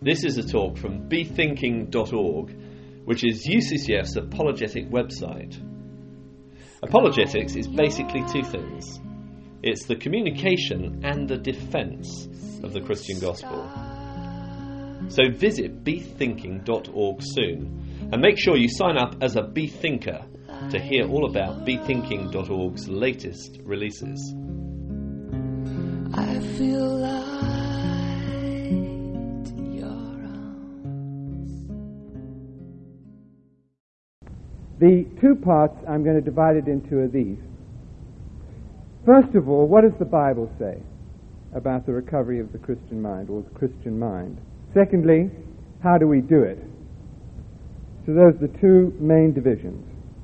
This is a talk from bethinking.org, which is UCCF's apologetic website. Apologetics is basically two things. It's the communication and the defence of the Christian gospel. So visit bethinking.org soon, and make sure you sign up as a Bethinker to hear all about bethinking.org's latest releases. I feel light in your arms. The two parts I'm going to divide it into are these. First of all, what does the Bible say about the recovery of the Christian mind, or the Christian mind? Secondly, how do we do it? So those are the two main divisions.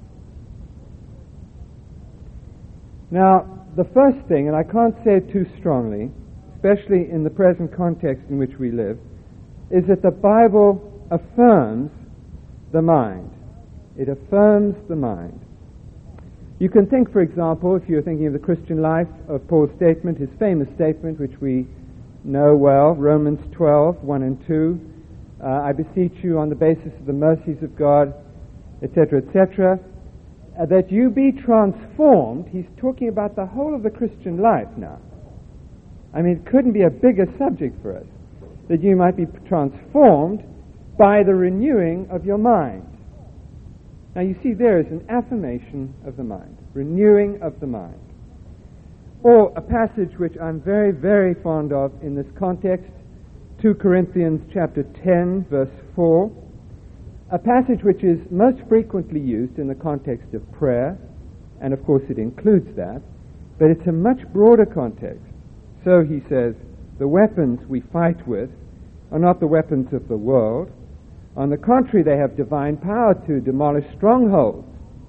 Now, the first thing, and I can't say it too strongly, especially in the present context in which we live, is that the Bible affirms the mind. It affirms the mind. You can think, for example, if you're thinking of the Christian life, of Paul's statement, his famous statement, which we know well, Romans 12, 1 and 2, I beseech you on the basis of the mercies of God, etc., etc., that you be transformed. He's talking about the whole of the Christian life now. I mean, it couldn't be a bigger subject for us, that you might be transformed by the renewing of your mind. Now you see, there is an affirmation of the mind, renewing of the mind. Or a passage which I'm very, very fond of in this context, 2 Corinthians chapter 10, verse 4, a passage which is most frequently used in the context of prayer, and of course it includes that, but it's a much broader context. So he says, the weapons we fight with are not the weapons of the world. On the contrary, they have divine power to demolish strongholds.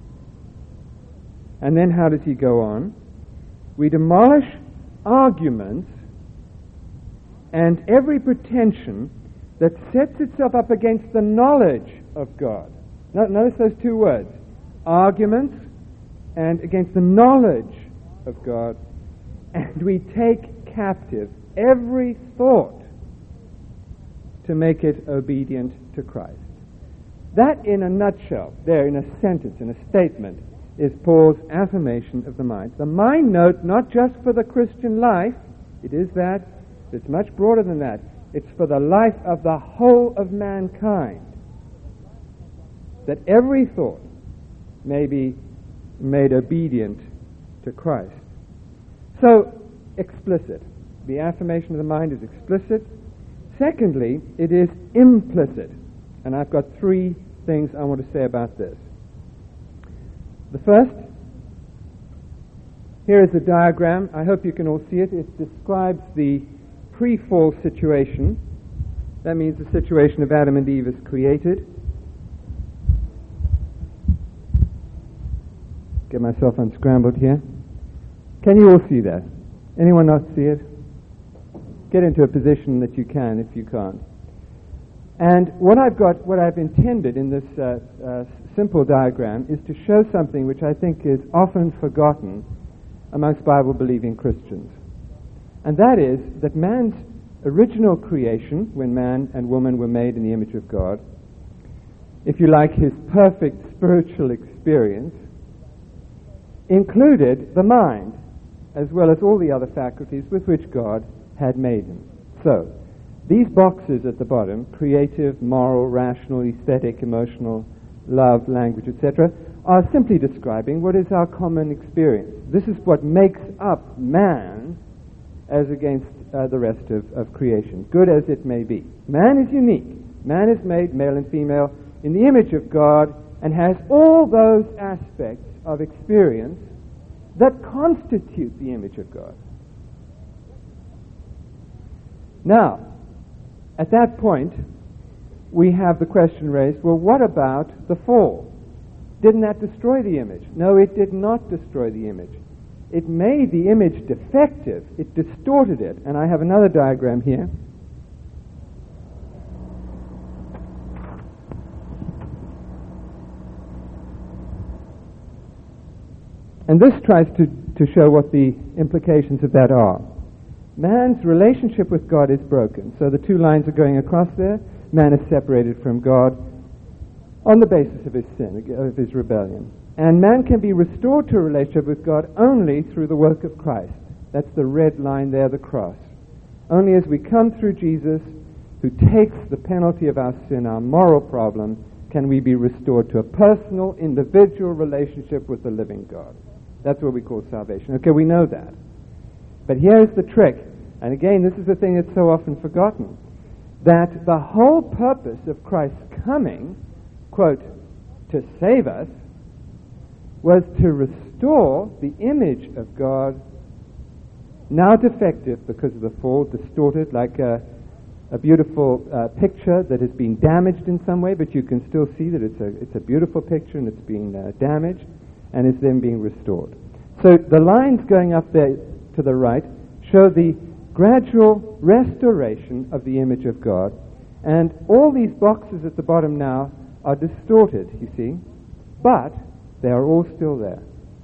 And then how does he go on? We demolish arguments and every pretension that sets itself up against the knowledge of God. Notice those two words, arguments and against the knowledge of God. And we take captive every thought to make it obedient to Christ. That, in a nutshell, there in a sentence, in a statement, is Paul's affirmation of the mind. The mind, note, not just for the Christian life, it is that, but it's much broader than that. It's for the life of the whole of mankind, that every thought may be made obedient to Christ. So, explicit. The affirmation of the mind is explicit. Secondly, it is implicit. And I've got three things I want to say about this. The first, here is a diagram. I hope you can all see it. It describes the pre-fall situation. That means the situation of Adam and Eve is created. Get myself unscrambled here. Can you all see that? Anyone not see it? Get into a position that you can if you can't. And what I've intended in this simple diagram is to show something which I think is often forgotten amongst Bible-believing Christians. And that is that man's original creation, when man and woman were made in the image of God, if you like, his perfect spiritual experience, included the mind, as well as all the other faculties with which God had made him. So, these boxes at the bottom, creative, moral, rational, aesthetic, emotional, love, language, etc., are simply describing what is our common experience. This is what makes up man as against the rest of creation, good as it may be. Man is unique. Man is made, male and female, in the image of God and has all those aspects of experience that constitute the image of God. Now, at that point, we have the question raised, well, what about the fall? Didn't that destroy the image? No, it did not destroy the image. It made the image defective. It distorted it. And I have another diagram here. And this tries to show what the implications of that are. man's relationship with God is broken. So the two lines are going across there. Man is separated from God on the basis of his sin, of his rebellion. And man can be restored to a relationship with God only through the work of Christ. That's the red line there, the cross. Only as we come through Jesus, who takes the penalty of our sin, our moral problem, can we be restored to a personal, individual relationship with the living God. That's what we call salvation. Okay, we know that. But here's the trick, and again, this is the thing that's so often forgotten, that the whole purpose of Christ's coming, quote, to save us, was to restore the image of God, now defective because of the fall, distorted, like a beautiful picture that has been damaged in some way, but you can still see that it's a beautiful picture and it's been damaged and is then being restored. So the lines going up there to the right show the gradual restoration of the image of God, and all these boxes at the bottom now are distorted, you see, but they are all still there.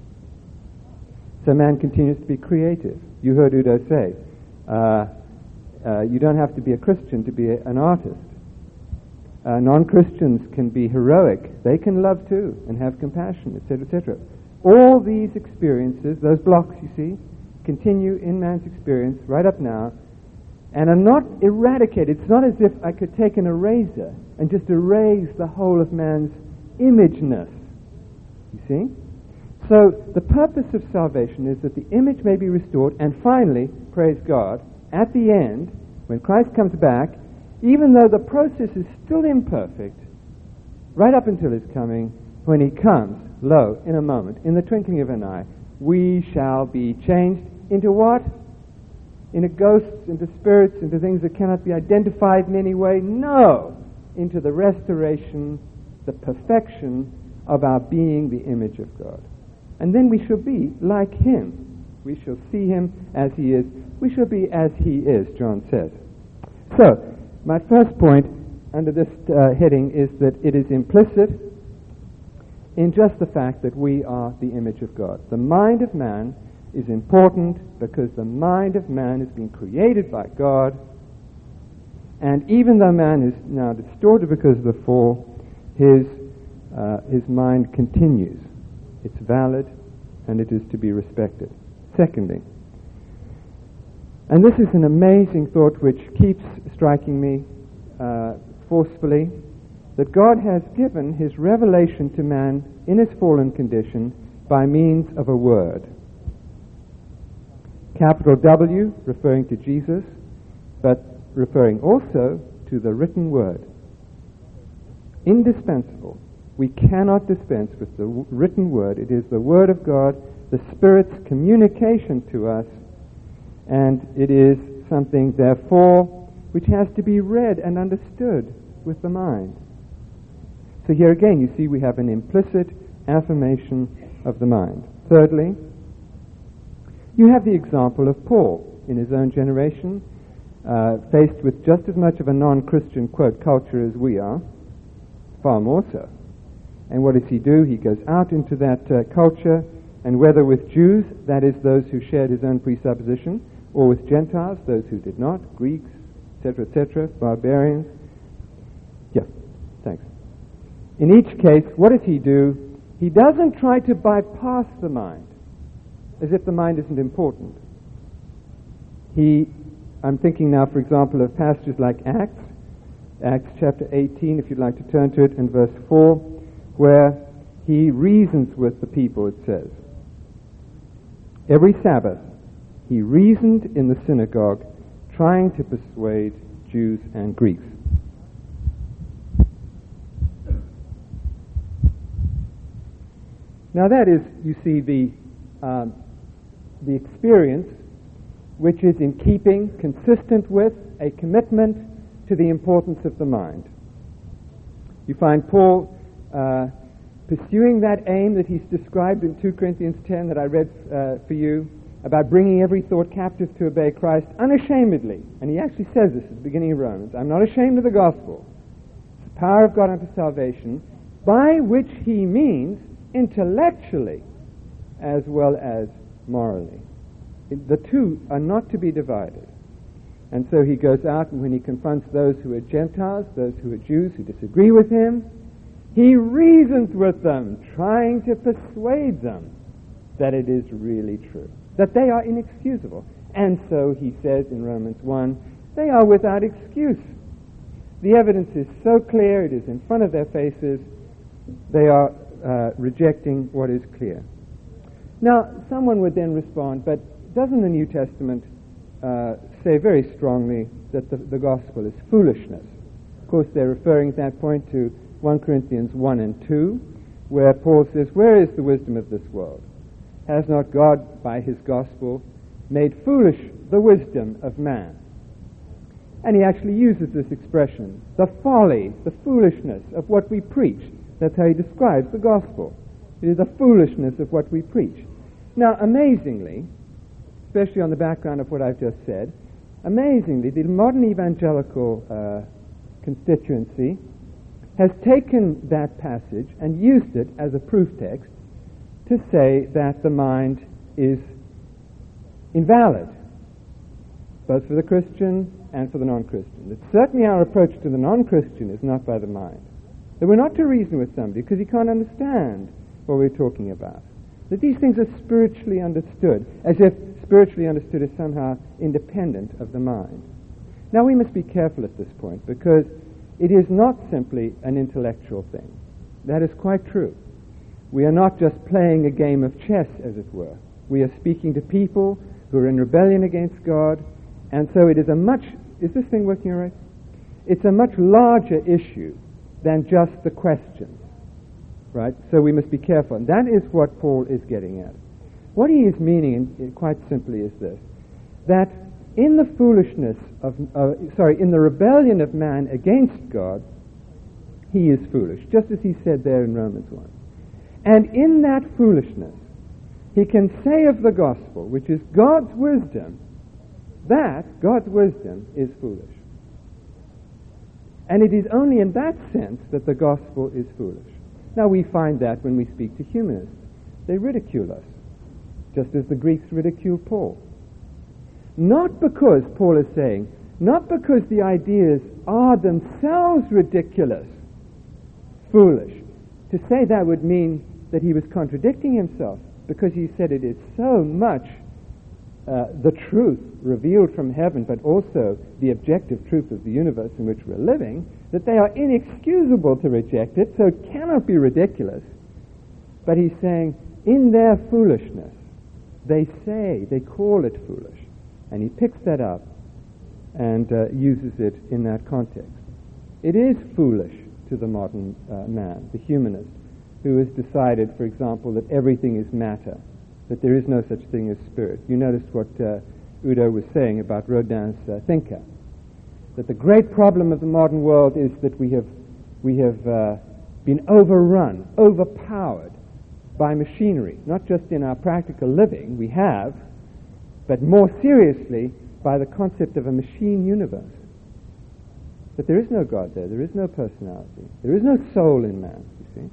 So man continues to be creative. You heard Udo say, you don't have to be a Christian to be an artist. Non-Christians can be heroic. They can love too and have compassion, etc., etc. All these experiences, those blocks, you see, continue in man's experience right up now and are not eradicated. It's not as if I could take an eraser and just erase the whole of man's imageness. You see? So the purpose of salvation is that the image may be restored, and finally, praise God, at the end, when Christ comes back, even though the process is still imperfect, right up until his coming, when he comes, lo, in a moment, in the twinkling of an eye, we shall be changed into what? Into ghosts, into spirits, into things that cannot be identified in any way? No! Into the restoration, the perfection of our being the image of God. And then we shall be like him. We shall see him as he is. We shall be as he is, John says. So, my first point under this heading is that it is implicit in just the fact that we are the image of God. The mind of man is important because the mind of man has been created by God, and even though man is now distorted because of the fall, his mind continues. It's valid, and it is to be respected. Secondly, and this is an amazing thought which keeps striking me forcefully, that God has given his revelation to man in his fallen condition by means of a word. Capital W, referring to Jesus, but referring also to the written word. Indispensable. We cannot dispense with the written word. It is the word of God, the Spirit's communication to us, and it is something, therefore, which has to be read and understood with the mind. So here again, you see we have an implicit affirmation of the mind. Thirdly, you have the example of Paul in his own generation, faced with just as much of a non-Christian, quote, culture as we are, far more so. And what does he do? He goes out into that culture, and whether with Jews, that is those who shared his own presupposition, or with Gentiles, those who did not, Greeks, etc., barbarians. Yeah, thanks. In each case, what does he do? He doesn't try to bypass the mind, as if the mind isn't important. I'm thinking now, for example, of passages like Acts chapter 18, if you'd like to turn to it, and verse 4, where he reasons with the people, it says. Every Sabbath, he reasoned in the synagogue, trying to persuade Jews and Greeks. Now that is, you see, the experience which is in keeping, consistent with, a commitment to the importance of the mind. You find Paul pursuing that aim that he's described in 2 Corinthians 10 that I read for you, about bringing every thought captive to obey Christ unashamedly. And he actually says this at the beginning of Romans. I'm not ashamed of the gospel. It's the power of God unto salvation, by which he means intellectually as well as morally. the two are not to be divided. And so he goes out, and when he confronts those who are Gentiles, those who are Jews who disagree with him, he reasons with them, trying to persuade them that it is really true, that they are inexcusable. And so he says in Romans 1, they are without excuse. The evidence is so clear, it is in front of their faces, they are rejecting what is clear. Now, someone would then respond, but doesn't the New Testament say very strongly that the gospel is foolishness? Of course, they're referring at that point to 1 Corinthians 1 and 2, where Paul says, where is the wisdom of this world? Has not God, by his gospel, made foolish the wisdom of man? And he actually uses this expression, the folly, the foolishness of what we preach. That's how he describes the gospel. It is the foolishness of what we preach. Now, amazingly, especially on the background of what I've just said, amazingly, the modern evangelical constituency has taken that passage and used it as a proof text to say that the mind is invalid, both for the Christian and for the non-Christian. That certainly our approach to the non-Christian is not by the mind. That we're not to reason with somebody because he can't understand what we're talking about. That these things are spiritually understood, as if spiritually understood is somehow independent of the mind. Now we must be careful at this point, because it is not simply an intellectual thing. That is quite true. We are not just playing a game of chess, as it were. We are speaking to people who are in rebellion against God, and so it is a much... Is this thing working all right? It's a much larger issue than just the questions, right? So we must be careful. And that is what Paul is getting at. What he is meaning, quite simply, is this, that in the foolishness of... in the rebellion of man against God, he is foolish, just as he said there in Romans 1. And in that foolishness, he can say of the gospel, which is God's wisdom, that God's wisdom is foolish. And it is only in that sense that the gospel is foolish. Now we find that when we speak to humanists. They ridicule us, just as the Greeks ridiculed Paul. Not because, Paul is saying, not because the ideas are themselves ridiculous, foolish. To say that would mean that he was contradicting himself, because he said it is so much the truth revealed from heaven, but also the objective truth of the universe in which we're living, that they are inexcusable to reject it, so it cannot be ridiculous. But he's saying, in their foolishness, they call it foolish. And he picks that up and uses it in that context. It is foolish to the modern man, the humanist, who has decided, for example, that everything is matter, that there is no such thing as spirit. You noticed what Udo was saying about Rodin's Thinker, that the great problem of the modern world is that we have been overrun, overpowered by machinery, not just in our practical living, we have, but more seriously by the concept of a machine universe. That there is no God there is no personality, there is no soul in man, you see.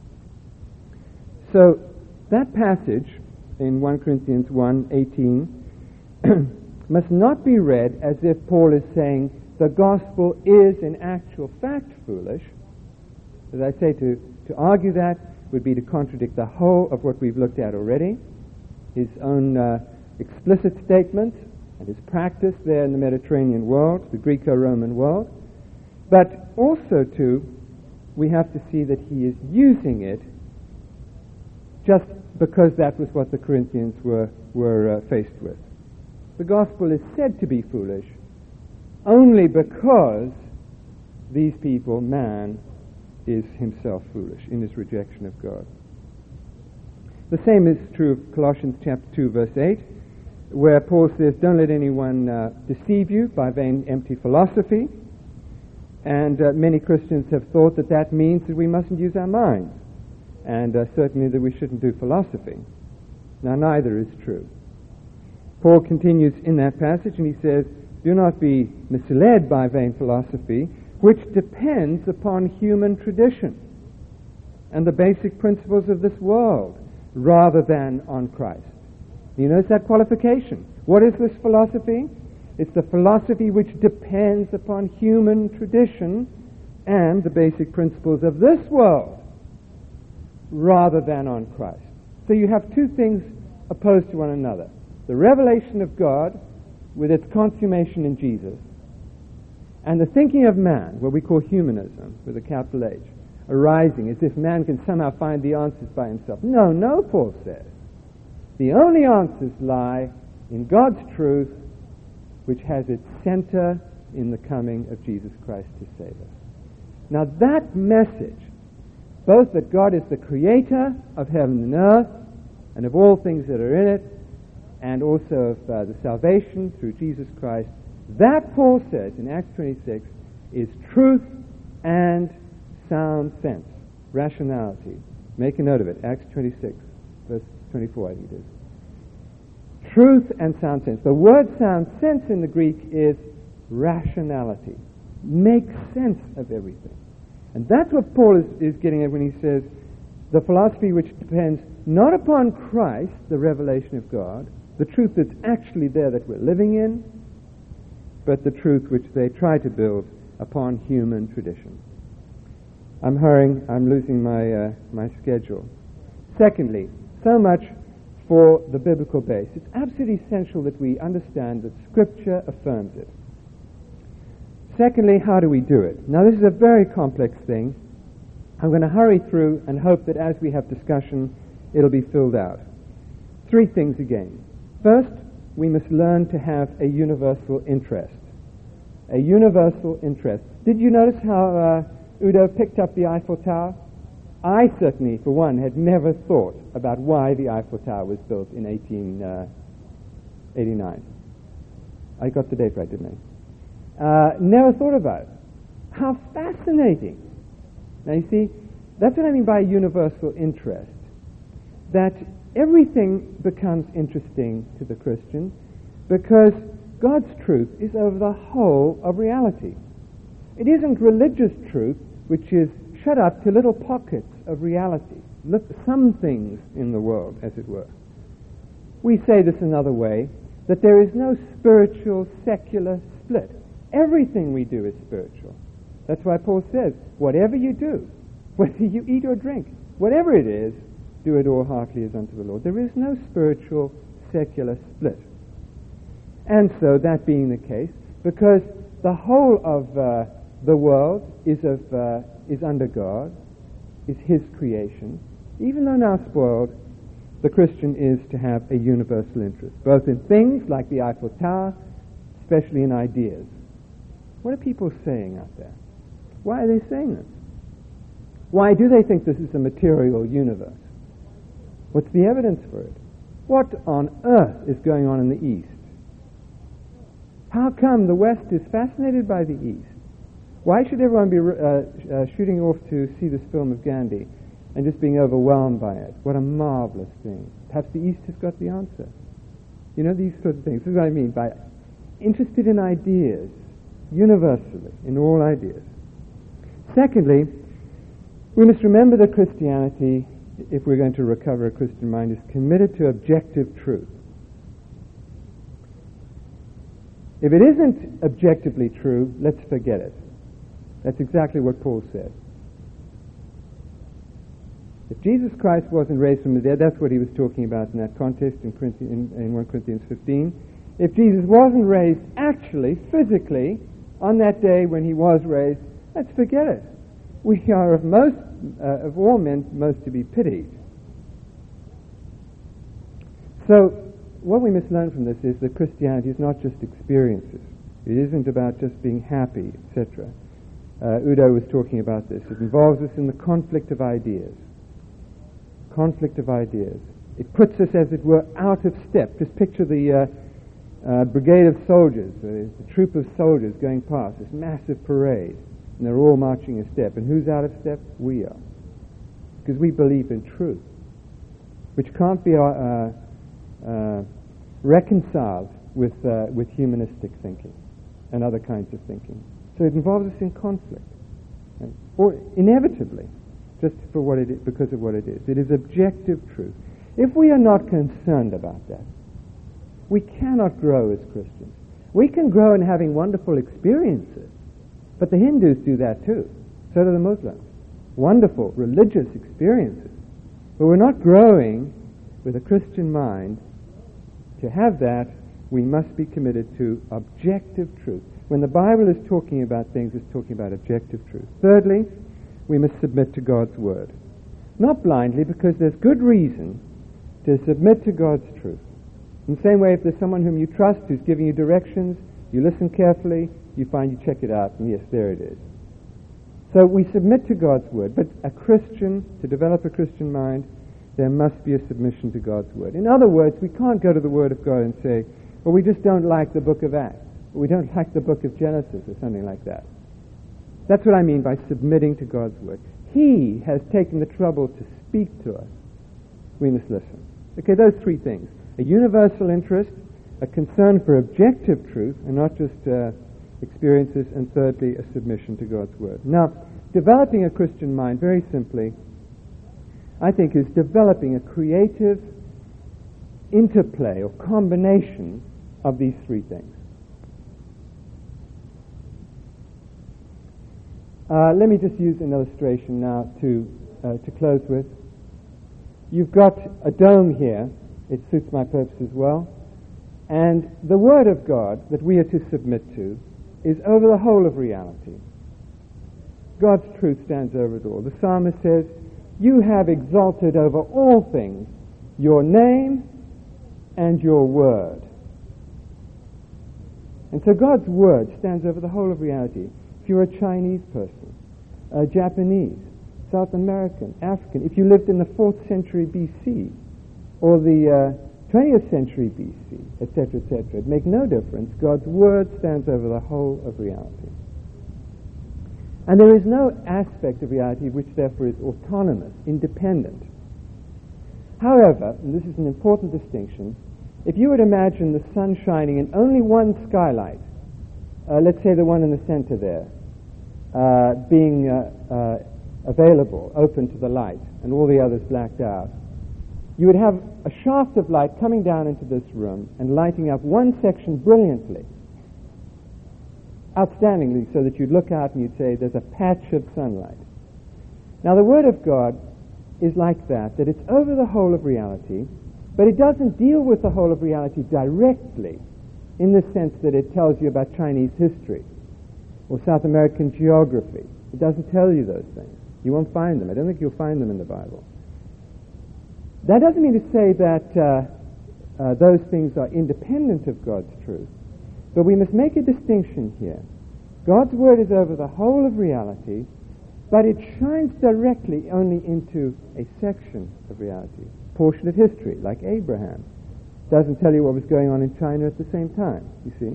So that passage in 1 Corinthians 1:18 must not be read as if Paul is saying the gospel is in actual fact foolish. As I say, to argue that would be to contradict the whole of what we've looked at already, his own explicit statement and his practice there in the Mediterranean world, the Greco-Roman world. But also, too, we have to see that he is using it just because that was what the Corinthians were faced with. The gospel is said to be foolish only because these people, man, is himself foolish in his rejection of God. The same is true of Colossians chapter 2, verse 8, where Paul says, don't let anyone deceive you by vain, empty philosophy. And many Christians have thought that means that we mustn't use our minds, and certainly that we shouldn't do philosophy. Now, neither is true. Paul continues in that passage, and he says, do not be misled by vain philosophy, which depends upon human tradition and the basic principles of this world, rather than on Christ. You notice that qualification. What is this philosophy? It's the philosophy which depends upon human tradition and the basic principles of this world rather than on Christ. So you have two things opposed to one another. The revelation of God with its consummation in Jesus, and the thinking of man, what we call humanism with a capital H, arising as if man can somehow find the answers by himself. No, Paul says. The only answers lie in God's truth, which has its center in the coming of Jesus Christ to save us. Now that message, both that God is the creator of heaven and earth and of all things that are in it, and also of the salvation through Jesus Christ, that, Paul says in Acts 26, is truth and sound sense, rationality. Make a note of it, Acts 26, verse 24, I think it is. Truth and sound sense. The word sound sense in the Greek is rationality. Make sense of everything. And that's what Paul is getting at when he says the philosophy which depends not upon Christ, the revelation of God, the truth that's actually there that we're living in, but the truth which they try to build upon human tradition. I'm hurrying, I'm losing my schedule. Secondly, so much for the biblical base. It's absolutely essential that we understand that Scripture affirms it. Secondly, how do we do it? Now, this is a very complex thing. I'm going to hurry through and hope that as we have discussion, it'll be filled out. Three things again. First, we must learn to have a universal interest. A universal interest. Did you notice how Udo picked up the Eiffel Tower? I certainly, for one, had never thought about why the Eiffel Tower was built in 1889. I got the date right, didn't I? Never thought about it. How fascinating. Now you see, that's what I mean by universal interest. That everything becomes interesting to the Christian because God's truth is over the whole of reality. It isn't religious truth which is shut up to little pockets of reality, some things in the world, as it were. We say this another way, that there is no spiritual secular split. Everything we do is spiritual. That's why Paul says, whatever you do, whether you eat or drink, whatever it is, do it all heartily as unto the Lord. There is no spiritual secular split. And so, that being the case, because the whole of the world is under God, is His creation, even though now spoiled, the Christian is to have a universal interest, both in things like the Eiffel Tower, especially in ideas. What are people saying out there? Why are they saying this? Why do they think this is a material universe? What's the evidence for it? What on earth is going on in the East? How come the West is fascinated by the East? Why should everyone be shooting off to see this film of Gandhi and just being overwhelmed by it? What a marvelous thing. Perhaps the East has got the answer. You know, these sorts of things. This is what I mean by interested in ideas, universally, in all ideas. Secondly, we must remember that Christianity, if we're going to recover a Christian mind, is committed to objective truth. If it isn't objectively true, let's forget it. That's exactly what Paul said. If Jesus Christ wasn't raised from the dead, that's what he was talking about in that context in 1 Corinthians 15. If Jesus wasn't raised actually, physically, on that day when he was raised, let's forget it. We are of all men most to be pitied. So, what we must learn from this is that Christianity is not just experiences. It isn't about just being happy, etc. Udo was talking about this. It involves us in the conflict of ideas. Conflict of ideas. It puts us, as it were, out of step. Just picture the brigade of soldiers, the troop of soldiers going past, this massive parade, and they're all marching a step. And who's out of step? We are. Because we believe in truth, which can't be reconciled with humanistic thinking and other kinds of thinking. So it involves us in conflict, right? Or inevitably, just for what it is, because of what it is. It is objective truth. If we are not concerned about that, we cannot grow as Christians. We can grow in having wonderful experiences, but the Hindus do that too. So do the Muslims. Wonderful religious experiences. But we're not growing with a Christian mind. To have that, we must be committed to objective truth. When the Bible is talking about things, it's talking about objective truth. Thirdly, we must submit to God's Word. Not blindly, because there's good reason to submit to God's truth. In the same way, if there's someone whom you trust who's giving you directions, you listen carefully, you find you check it out, and yes, there it is. So we submit to God's Word, but a Christian, to develop a Christian mind, there must be a submission to God's Word. In other words, we can't go to the Word of God and say, well, we just don't like the book of Acts, or we don't like the book of Genesis, or something like that. That's what I mean by submitting to God's Word. He has taken the trouble to speak to us. We must listen. Okay, those three things. A universal interest, a concern for objective truth, and not just experiences, and thirdly, a submission to God's Word. Now, developing a Christian mind, very simply, I think, is developing a creative interplay or combination of these three things. Let me just use an illustration now to close with. You've got a dome here. It suits my purposes well. And the Word of God that we are to submit to is over the whole of reality. God's truth stands over it all. The psalmist says, you have exalted over all things your name and your word. And so God's Word stands over the whole of reality. If you're a Chinese person, a Japanese, South American, African, if you lived in the 4th century BC or the 20th century BC, etc., etc., it makes no difference. God's Word stands over the whole of reality. And there is no aspect of reality which therefore is autonomous, independent. However, and this is an important distinction, if you would imagine the sun shining in only one skylight, let's say the one in the center there, being available, open to the light, and all the others blacked out, you would have a shaft of light coming down into this room and lighting up one section brilliantly, outstandingly, so that you'd look out and you'd say there's a patch of sunlight. Now the Word of God is like that it's over the whole of reality, but it doesn't deal with the whole of reality directly in the sense that it tells you about Chinese history or South American geography. It doesn't tell you those things. You won't find them. I don't think you'll find them in the Bible. That doesn't mean to say that those things are independent of God's truth, but we must make a distinction here. God's Word is over the whole of reality, but it shines directly only into a section of reality, a portion of history, like Abraham. Doesn't tell you what was going on in China at the same time, you see.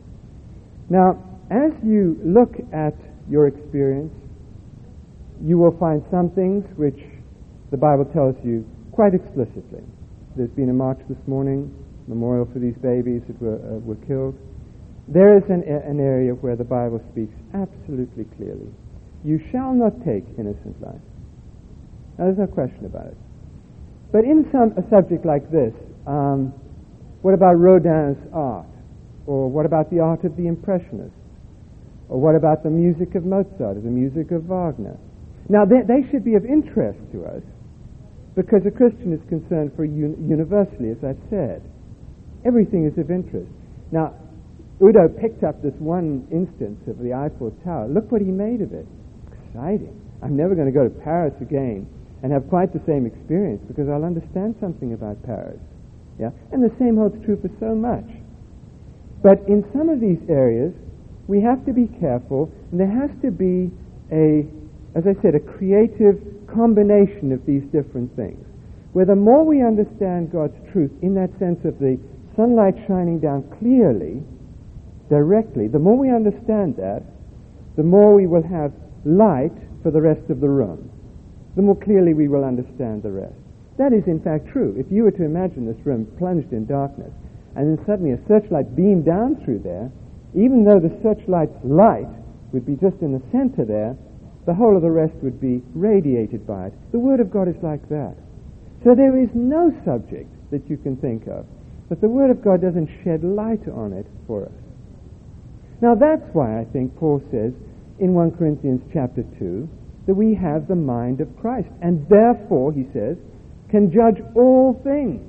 Now, as you look at your experience, you will find some things which the Bible tells you quite explicitly. There's been a march this morning, memorial for these babies that were killed. There is an area where the Bible speaks absolutely clearly. You shall not take innocent life. Now, there's no question about it. But in a subject like this, what about Rodin's art? Or what about the art of the Impressionists? Or what about the music of Mozart or the music of Wagner? Now, they should be of interest to us, because a Christian is concerned for universally, as I've said. Everything is of interest. Now, Udo picked up this one instance of the Eiffel Tower. Look what he made of it. Exciting. I'm never going to go to Paris again and have quite the same experience, because I'll understand something about Paris. Yeah? And the same holds true for so much. But in some of these areas, we have to be careful, and there has to be as I said, a creative combination of these different things, where the more we understand God's truth in that sense of the sunlight shining down clearly, directly, the more we understand that, the more we will have light for the rest of the room. The more clearly we will understand the rest. That is in fact true. If you were to imagine this room plunged in darkness, and then suddenly a searchlight beamed down through there, even though the searchlight's light would be just in the center there, the whole of the rest would be radiated by it. The Word of God is like that. So there is no subject that you can think of but the Word of God doesn't shed light on it for us. Now that's why I think Paul says in 1 Corinthians chapter 2 that we have the mind of Christ, and therefore, he says, can judge all things.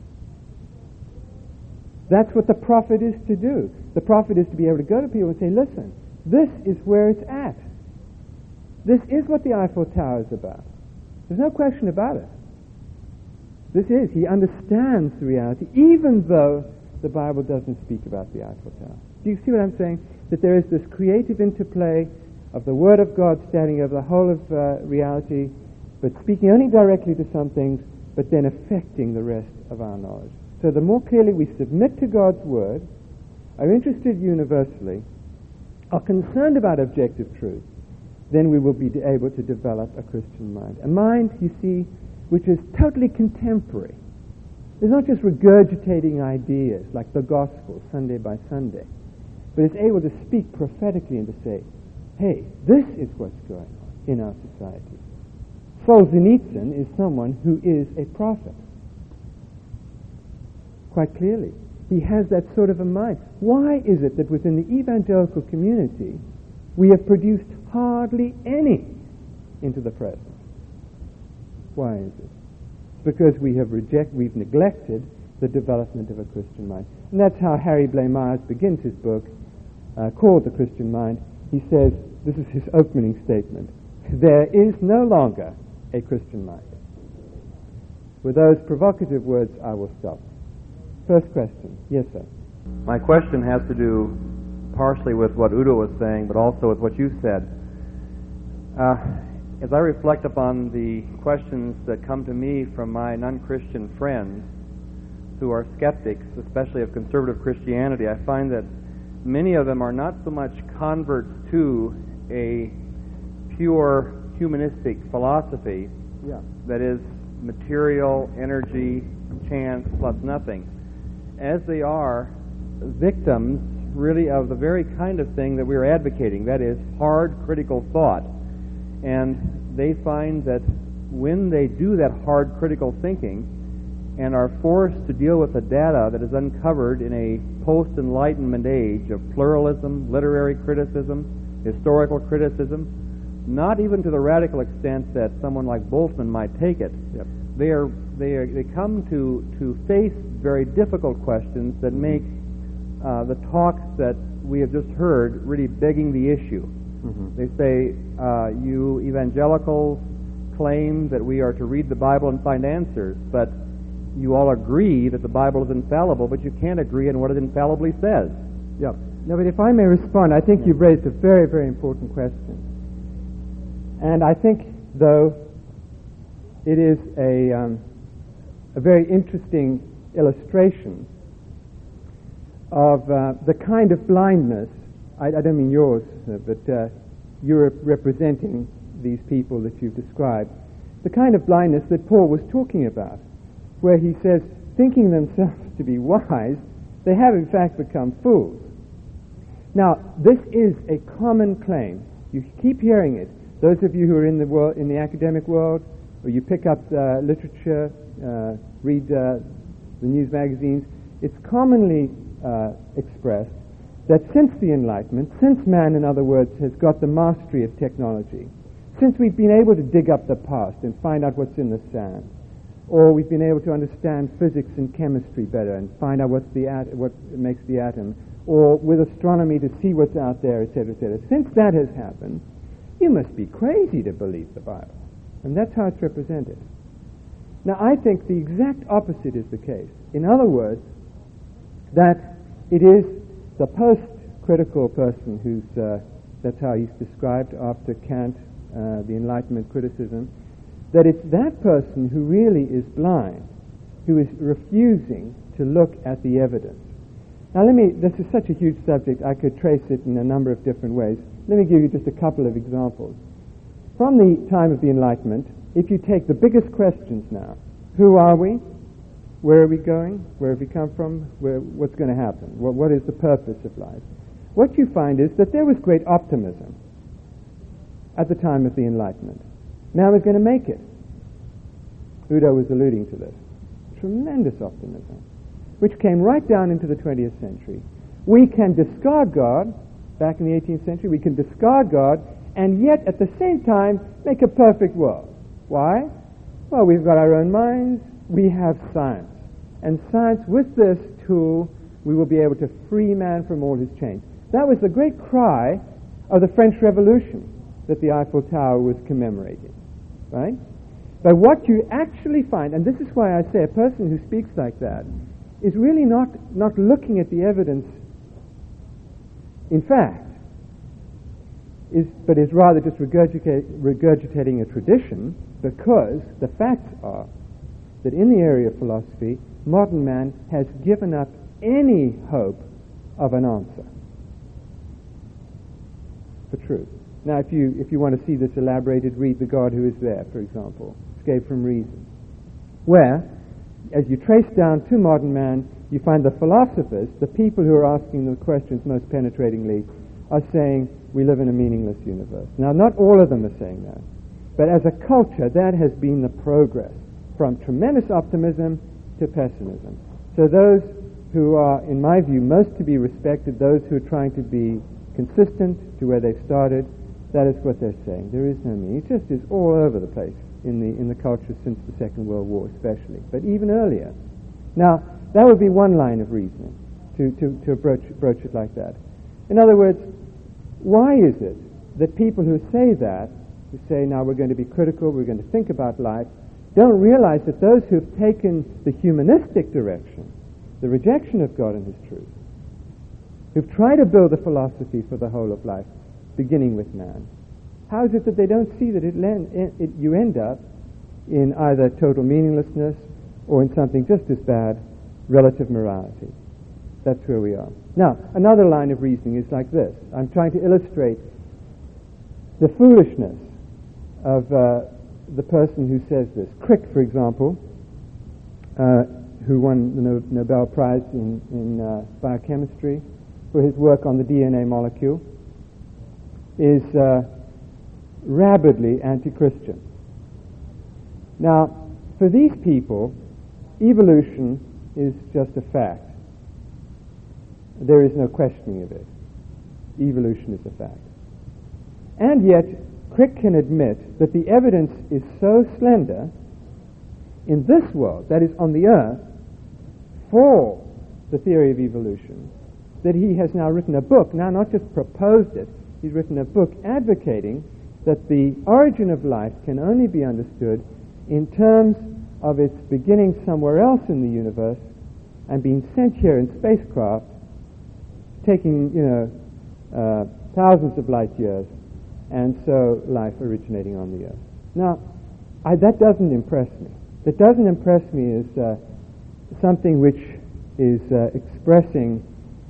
That's what the prophet is to do. The prophet is to be able to go to people and say, listen, this is where it's at. This is what the Eiffel Tower is about. There's no question about it. This is. He understands the reality, even though the Bible doesn't speak about the Eiffel Tower. Do you see what I'm saying? That there is this creative interplay of the Word of God standing over the whole of reality, but speaking only directly to some things, but then affecting the rest of our knowledge. So the more clearly we submit to God's Word, are interested universally, are concerned about objective truth, then we will be able to develop a Christian mind. A mind, you see, which is totally contemporary. It's not just regurgitating ideas like the gospel, Sunday by Sunday, but it's able to speak prophetically and to say, hey, this is what's going on in our society. Solzhenitsyn is someone who is a prophet. Quite clearly. He has that sort of a mind. Why is it that within the evangelical community we have produced hardly any into the present? Why is it? Because we've neglected the development of a Christian mind. And that's how Harry Blamires begins his book, called The Christian Mind. He says, this is his opening statement, there is no longer a Christian mind. With those provocative words, I will stop. First question. Yes, sir. My question has to do partially with what Udo was saying, but also with what you said. As I reflect upon the questions that come to me from my non-Christian friends who are skeptics, especially of conservative Christianity, I find that many of them are not so much converts to a pure humanistic philosophy that is material, energy, chance plus nothing, as they are victims really of the very kind of thing that we are advocating, that is hard critical thought. And they find that when they do that hard critical thinking and are forced to deal with the data that is uncovered in a post-Enlightenment age of pluralism, literary criticism, historical criticism, not even to the radical extent that someone like Boltzmann might take it, they come to face very difficult questions that make the talks that we have just heard really begging the issue. Mm-hmm. They say, you evangelicals claim that we are to read the Bible and find answers, but you all agree that the Bible is infallible, but you can't agree on what it infallibly says. Yeah. No, but if I may respond, I think you've raised a very, very important question. And I think, though, it is a very interesting illustration of the kind of blindness, I don't mean yours, but you're representing these people that you've described, the kind of blindness that Paul was talking about, where he says, thinking themselves to be wise, they have in fact become fools. Now, this is a common claim. You keep hearing it. Those of you who are in the academic world, or you pick up literature, read the news magazines, it's commonly expressed that since the Enlightenment, since man, in other words, has got the mastery of technology, since we've been able to dig up the past and find out what's in the sand, or we've been able to understand physics and chemistry better and find out what makes the atom, or with astronomy to see what's out there, etc., etc. Since that has happened, you must be crazy to believe the Bible. And that's how it's represented. Now, I think the exact opposite is the case. In other words, that it is the post-critical person who's, that's how he's described after Kant, the Enlightenment criticism, that it's that person who really is blind, who is refusing to look at the evidence. Now this is such a huge subject, I could trace it in a number of different ways. Let me give you just a couple of examples. From the time of the Enlightenment, if you take the biggest questions now, who are we? Where are we going? Where have we come from? What's going to happen? What is the purpose of life? What you find is that there was great optimism at the time of the Enlightenment. Man was going to make it. Udo was alluding to this. Tremendous optimism. which came right down into the 20th century. We can discard God, back in the 18th century, we can discard God, and yet at the same time make a perfect world. Why? Well, we've got our own minds, we have science. And science, with this tool, we will be able to free man from all his chains. That was the great cry of the French Revolution that the Eiffel Tower was commemorating, right? But what you actually find, and this is why I say a person who speaks like that is really not looking at the evidence in fact, but is rather just regurgitating a tradition, because the facts are that in the area of philosophy, modern man has given up any hope of an answer for truth. Now, if you want to see this elaborated, read The God Who Is There, for example, Escape from Reason, where, as you trace down to modern man, you find the philosophers, the people who are asking the questions most penetratingly, are saying, we live in a meaningless universe. Now, not all of them are saying that, but as a culture, that has been the progress from tremendous optimism to pessimism. So those who are, in my view, most to be respected, those who are trying to be consistent to where they started, that is what they're saying. There is no meaning. It just is all over the place in the culture since the Second World War especially, but even earlier. Now, that would be one line of reasoning, to approach it like that. In other words, why is it that people who say that, who say, now we're going to be critical, we're going to think about life, don't realize that those who've taken the humanistic direction, the rejection of God and His truth, who've tried to build a philosophy for the whole of life, beginning with man, how is it that they don't see that you end up in either total meaninglessness or in something just as bad, relative morality? That's where we are. Now, another line of reasoning is like this. I'm trying to illustrate the foolishness of the person who says this. Crick, for example, who won the Nobel Prize in biochemistry for his work on the DNA molecule, is rabidly anti-Christian. Now, for these people, evolution is just a fact. There is no questioning of it. Evolution is a fact. And yet, Crick can admit that the evidence is so slender in this world, that is on the earth, for the theory of evolution, that he has now written a book, now not just proposed it, he's written a book advocating that the origin of life can only be understood in terms of its beginning somewhere else in the universe and being sent here in spacecraft, taking, thousands of light years, and so life originating on the earth. Now, that doesn't impress me. That doesn't impress me as something which is expressing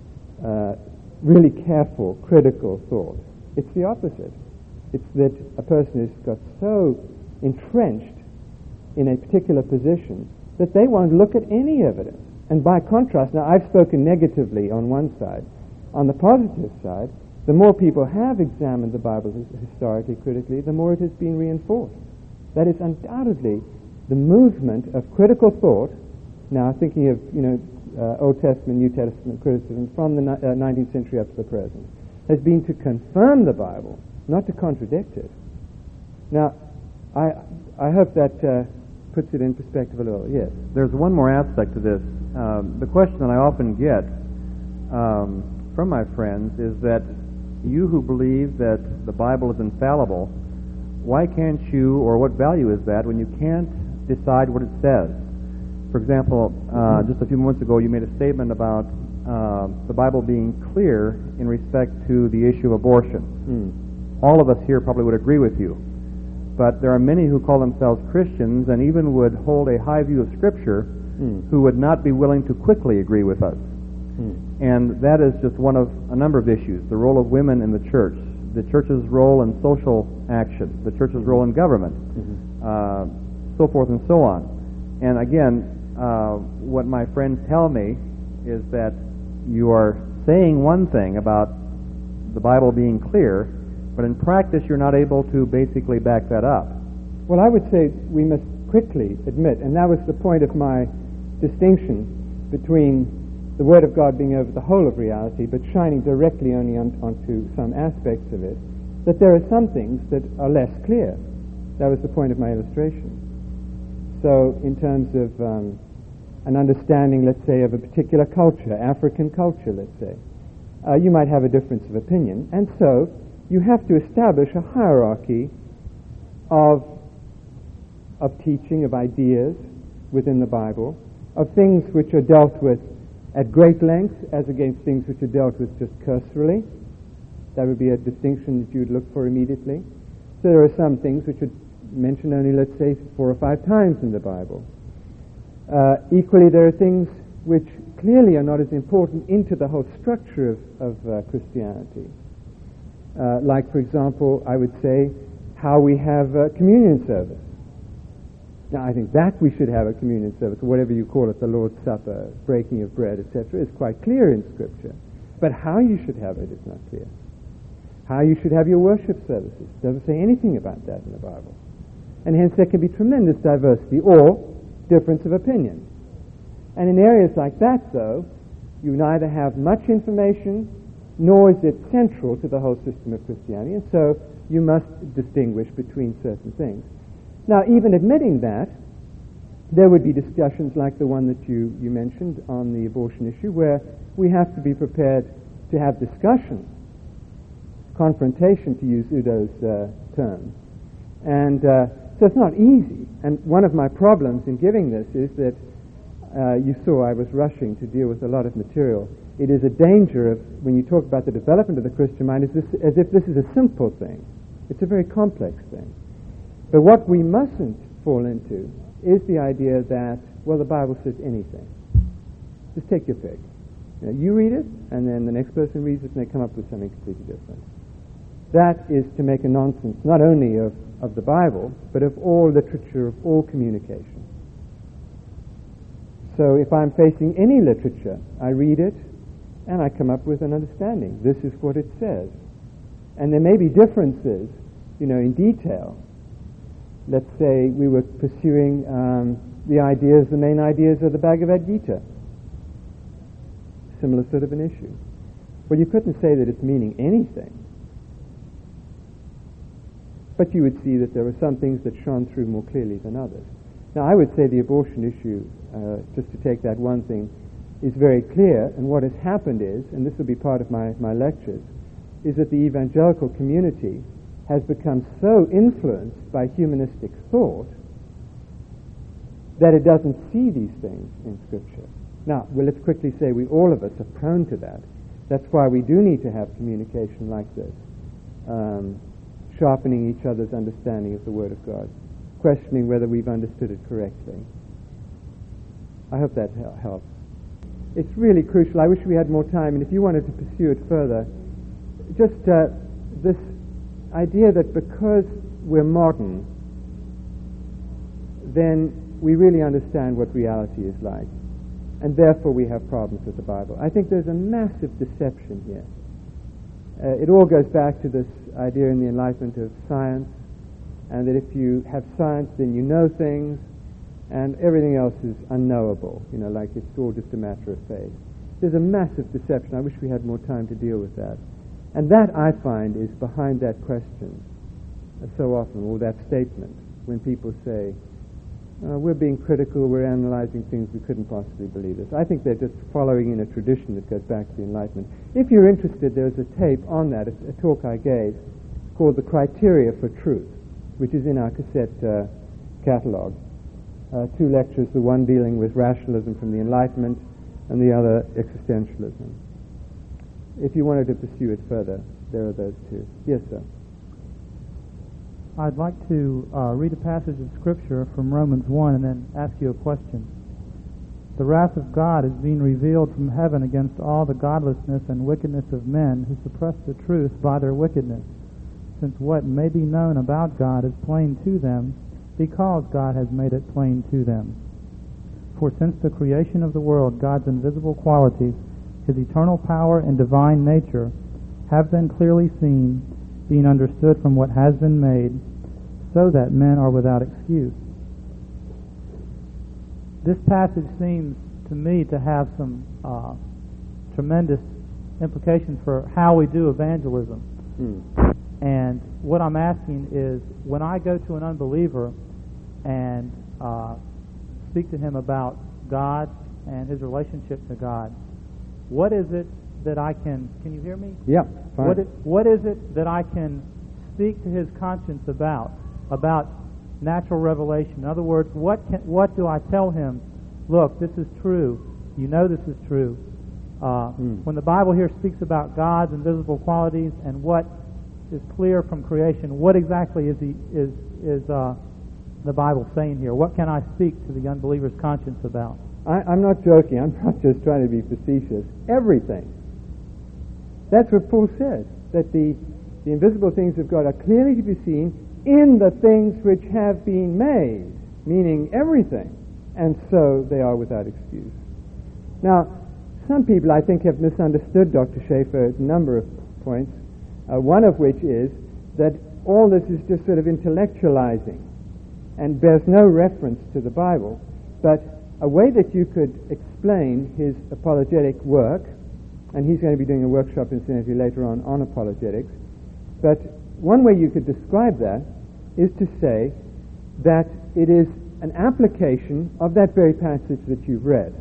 really careful, critical thought. It's the opposite. It's that a person has got so entrenched in a particular position that they won't look at any evidence. And by contrast, now I've spoken negatively on one side. On the positive side, the more people have examined the Bible historically, critically, the more it has been reinforced. That is undoubtedly the movement of critical thought, now thinking of, Old Testament, New Testament criticism from the 19th century up to the present, has been to confirm the Bible, not to contradict it. Now, I hope that puts it in perspective a little. Yes? There's one more aspect to this. The question that I often get from my friends is that you who believe that the Bible is infallible, why can't you, or what value is that when you can't decide what it says? For example, just a few moments ago you made a statement about the Bible being clear in respect to the issue of abortion. All of us here probably would agree with you. But there are many who call themselves Christians and even would hold a high view of Scripture who would not be willing to quickly agree with us. And that is just one of a number of issues. The role of women in the church, the church's role in social action, the church's role in government, so forth and so on. And again, what my friends tell me is that you are saying one thing about the Bible being clear, but in practice you're not able to basically back that up. Well, I would say we must quickly admit, and that was the point of my distinction, between the Word of God being over the whole of reality, but shining directly only onto some aspects of it, that there are some things that are less clear. That was the point of my illustration. So in terms of an understanding, let's say, of a particular culture, African culture, let's say, you might have a difference of opinion, and so you have to establish a hierarchy of teaching, of ideas within the Bible, of things which are dealt with at great length as against things which are dealt with just cursorily. That would be a distinction that you'd look for immediately. So there are some things which are mentioned only, let's say, 4 or 5 times in the Bible. Equally, there are things which clearly are not as important into the whole structure of Christianity. Like, for example, I would say how we have communion service. Now, I think that we should have a communion service, or whatever you call it, the Lord's Supper, breaking of bread, etc., is quite clear in Scripture. But how you should have it is not clear. How you should have your worship services doesn't say anything about that in the Bible. And hence there can be tremendous diversity or difference of opinion. And in areas like that, though, you neither have much information nor is it central to the whole system of Christianity, and so you must distinguish between certain things. Now, even admitting that, there would be discussions like the one that you mentioned on the abortion issue, where we have to be prepared to have discussion, confrontation, to use Udo's term. And so it's not easy. And one of my problems in giving this is that you saw I was rushing to deal with a lot of material. It is a danger of, when you talk about the development of the Christian mind, as if this is a simple thing. It's a very complex thing. But what we mustn't fall into is the idea that, well, the Bible says anything. Just take your pick. You read it, and then the next person reads it, and they come up with something completely different. That is to make a nonsense not only of the Bible, but of all literature, of all communication. So if I'm facing any literature, I read it, and I come up with an understanding. This is what it says. And there may be differences, in detail. Let's say we were pursuing the main ideas of the Bhagavad Gita. Similar sort of an issue. Well, you couldn't say that it's meaning anything. But you would see that there were some things that shone through more clearly than others. Now, I would say the abortion issue, just to take that one thing, is very clear. And what has happened is, and this will be part of my lectures, is that the evangelical community has become so influenced by humanistic thought that it doesn't see these things in Scripture. Now, let's quickly say all of us are prone to that. That's why we do need to have communication like this, sharpening each other's understanding of the Word of God, questioning whether we've understood it correctly. I hope that helps. It's really crucial. I wish we had more time, and if you wanted to pursue it further, just this idea that because we're modern, then we really understand what reality is like, and therefore we have problems with the Bible. I think there's a massive deception here. It all goes back to this idea in the Enlightenment of science, and that if you have science, then you know things, and everything else is unknowable, like it's all just a matter of faith. There's a massive deception. I wish we had more time to deal with that. And that, I find, is behind that question so often, or that statement, when people say, we're being critical, we're analyzing things, we couldn't possibly believe this. I think they're just following in a tradition that goes back to the Enlightenment. If you're interested, there's a tape on that, a talk I gave, called The Criteria for Truth, which is in our cassette catalog. 2 lectures, the one dealing with rationalism from the Enlightenment, and the other existentialism. If you wanted to pursue it further, there are those 2. Yes, sir. I'd like to read a passage of Scripture from Romans 1 and then ask you a question. The wrath of God is being revealed from heaven against all the godlessness and wickedness of men who suppress the truth by their wickedness, since what may be known about God is plain to them, because God has made it plain to them. For since the creation of the world, God's invisible qualities, His eternal power and divine nature, have been clearly seen, being understood from what has been made, so that men are without excuse. This passage seems to me to have some tremendous implications for how we do evangelism. And what I'm asking is, when I go to an unbeliever and speak to him about God and his relationship to God, what is it that I can you hear me? Yeah, fine. What is it that I can speak to his conscience about natural revelation? In other words, what do I tell him? Look, this is true. You know this is true. When the Bible here speaks about God's invisible qualities and what is clear from creation, what exactly is the Bible saying here? What can I speak to the unbeliever's conscience about? I'm not joking. I'm not just trying to be facetious. Everything. That's what Paul says, that the invisible things of God are clearly to be seen in the things which have been made, meaning everything, and so they are without excuse. Now, some people, I think, have misunderstood Dr. Schaeffer at a number of points, one of which is that all this is just sort of intellectualizing and bears no reference to the Bible, but a way that you could explain his apologetic work, and he's going to be doing a workshop incidentally later on apologetics, but one way you could describe that is to say that it is an application of that very passage that you've read.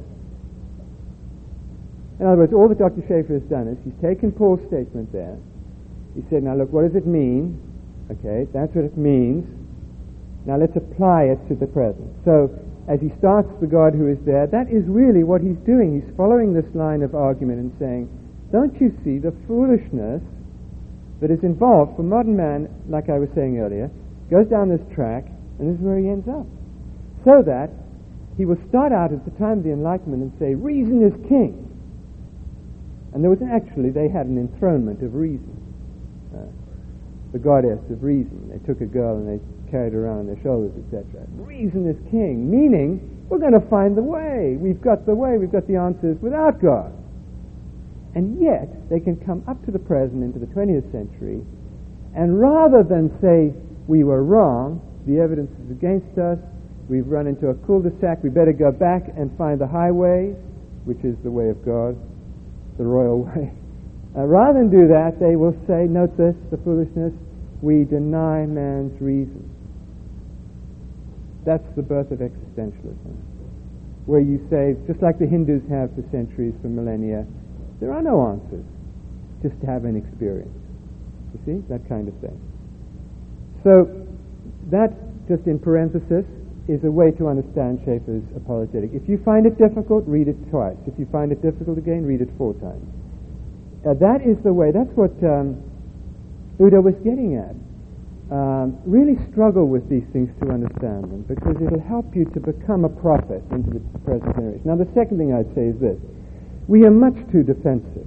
In other words, all that Dr. Schaeffer has done is he's taken Paul's statement there. He said, now look, what does it mean? Okay, that's what it means. Now let's apply it to the present. So as he starts the God who is there, that is really what he's doing. He's following this line of argument and saying, don't you see the foolishness that is involved for modern man, like I was saying earlier, goes down this track, and this is where he ends up. So that he will start out at the time of the Enlightenment and say, reason is king. And there was actually, they had an enthronement of reason. The goddess of reason. They took a girl and they carried her around on their shoulders, etc. Reason is king, meaning we're going to find the way. We've got the way, we've got the answers without God. And yet, they can come up to the present, into the 20th century, and rather than say, we were wrong, the evidence is against us, we've run into a cul-de-sac, we better go back and find the highway, which is the way of God, the royal way. Rather than do that, they will say, note this, the foolishness, we deny man's reason. That's the birth of existentialism, where you say, just like the Hindus have for centuries, for millennia, there are no answers, just to have an experience. You see, that kind of thing. So, that, just in parenthesis, is a way to understand Schaeffer's apologetic. If you find it difficult, read it twice. If you find it difficult again, read it 4 times. That is the way, that's what Udo was getting at. Really struggle with these things to understand them, because it'll help you to become a prophet into the present generation. Now, the second thing I'd say is this. We are much too defensive.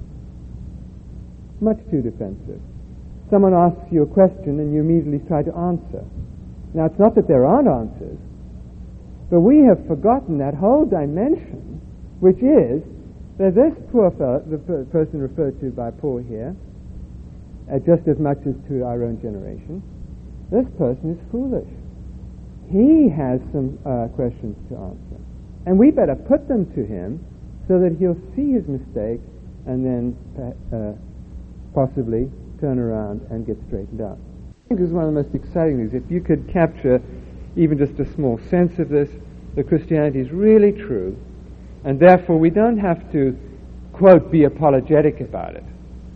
Much too defensive. Someone asks you a question and you immediately try to answer. Now, it's not that there aren't answers, but we have forgotten that whole dimension, which is that this poor fellow, the person referred to by Paul here, just as much as to our own generation, this person is foolish. He has some questions to answer. And we better put them to him so that he'll see his mistake and then possibly turn around and get straightened out. I think this is one of the most exciting things. If you could capture even just a small sense of this, that Christianity is really true, and therefore we don't have to, quote, be apologetic about it.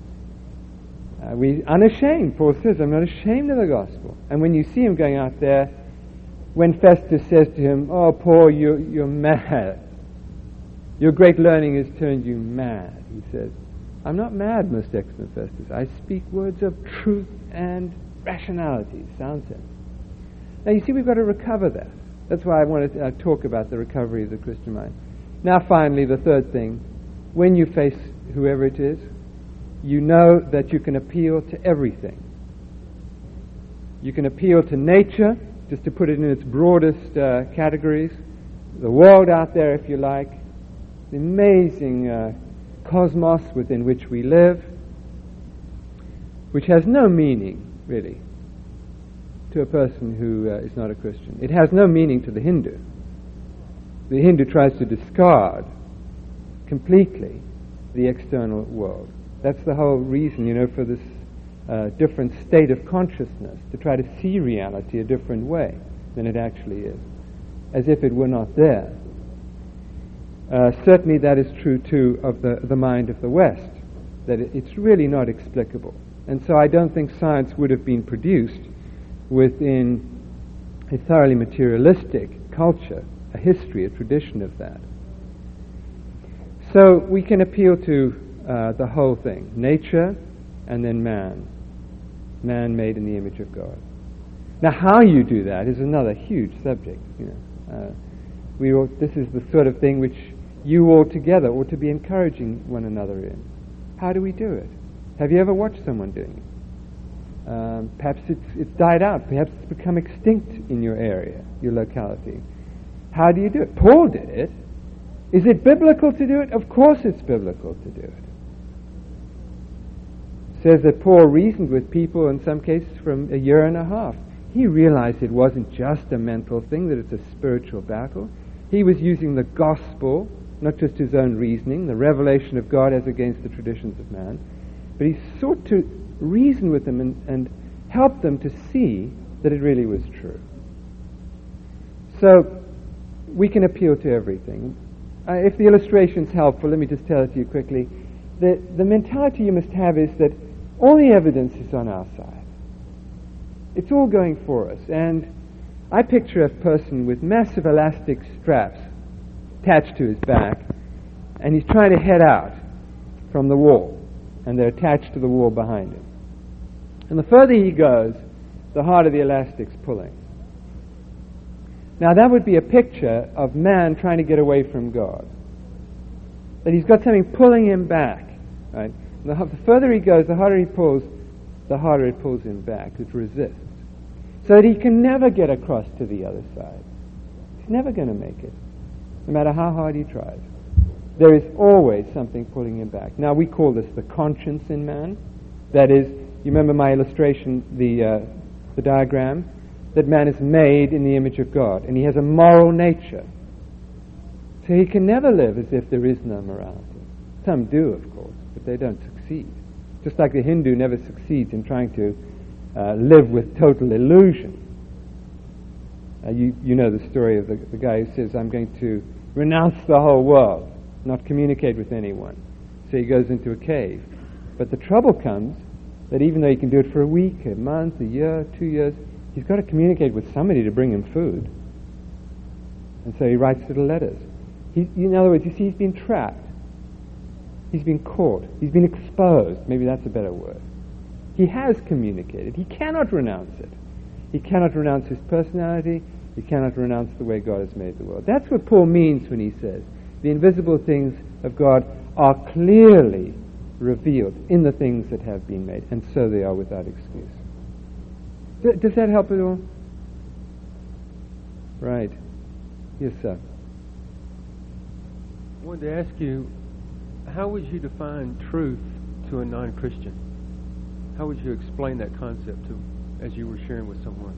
We unashamed. Paul says, I'm not ashamed of the gospel. And when you see him going out there, when Festus says to him, oh, Paul, you're mad. Your great learning has turned you mad. He says, I'm not mad, most excellent Festus. I speak words of truth and rationality, sound sense. Now, you see, we've got to recover that. That's why I want to talk about the recovery of the Christian mind. Now, finally, the third thing. When you face whoever it is, you know that you can appeal to everything. You can appeal to nature, just to put it in its broadest categories, the world out there, if you like, the amazing cosmos within which we live, which has no meaning, really, to a person who is not a Christian. It has no meaning to the Hindu. the Hindu tries to discard completely the external world. That's the whole reason, for this different state of consciousness, to try to see reality a different way than it actually is, as if it were not there. Certainly that is true too of the mind of the West, that it's really not explicable. And so I don't think science would have been produced within a thoroughly materialistic culture, a history, a tradition of that. So we can appeal to the whole thing, nature and then man made in the image of God. Now how you do that is another huge subject. This is the sort of thing which you all together ought to be encouraging one another in. How do we do it? Have you ever watched someone doing it? Perhaps it's died out. Perhaps it's become extinct in your area, your locality. How do you do it? Paul did it. Is it biblical to do it? Of course it's biblical to do it. It says that Paul reasoned with people in some cases from a year and a half. He realized it wasn't just a mental thing, that it's a spiritual battle. He was using the gospel, not just his own reasoning, the revelation of God as against the traditions of man, but he sought to reason with them and help them to see that it really was true. So we can appeal to everything. If the illustration's helpful, let me just tell it to you quickly. The mentality you must have is that all the evidence is on our side. It's all going for us. And I picture a person with massive elastic straps attached to his back, and he's trying to head out from the wall, and they're attached to the wall behind him. And the further he goes, the harder the elastic's pulling. Now that would be a picture of man trying to get away from God. That he's got something pulling him back. Right? The further he goes, the harder he pulls, the harder it pulls him back. It resists. So that he can never get across to the other side. He's never going to make it, no matter how hard he tries. There is always something pulling him back. Now we call this the conscience in man. That is, you remember my illustration, the diagram? That man is made in the image of God, and he has a moral nature. So he can never live as if there is no morality. Some do, of course, but they don't succeed. Just like the Hindu never succeeds in trying to live with total illusion. You know the story of the guy who says, I'm going to renounce the whole world, not communicate with anyone. So he goes into a cave. But the trouble comes that even though he can do it for a week, a month, a year, 2 years, he's got to communicate with somebody to bring him food. And so he writes little letters. In other words, you see, he's been trapped. He's been caught. He's been exposed. Maybe that's a better word. He has communicated. He cannot renounce it. He cannot renounce his personality. He cannot renounce the way God has made the world. That's what Paul means when he says, the invisible things of God are clearly revealed in the things that have been made, and so they are without excuse. Does that help at all? Right. Yes, sir. I wanted to ask you, how would you define truth to a non-Christian? How would you explain that concept to, as you were sharing with someone?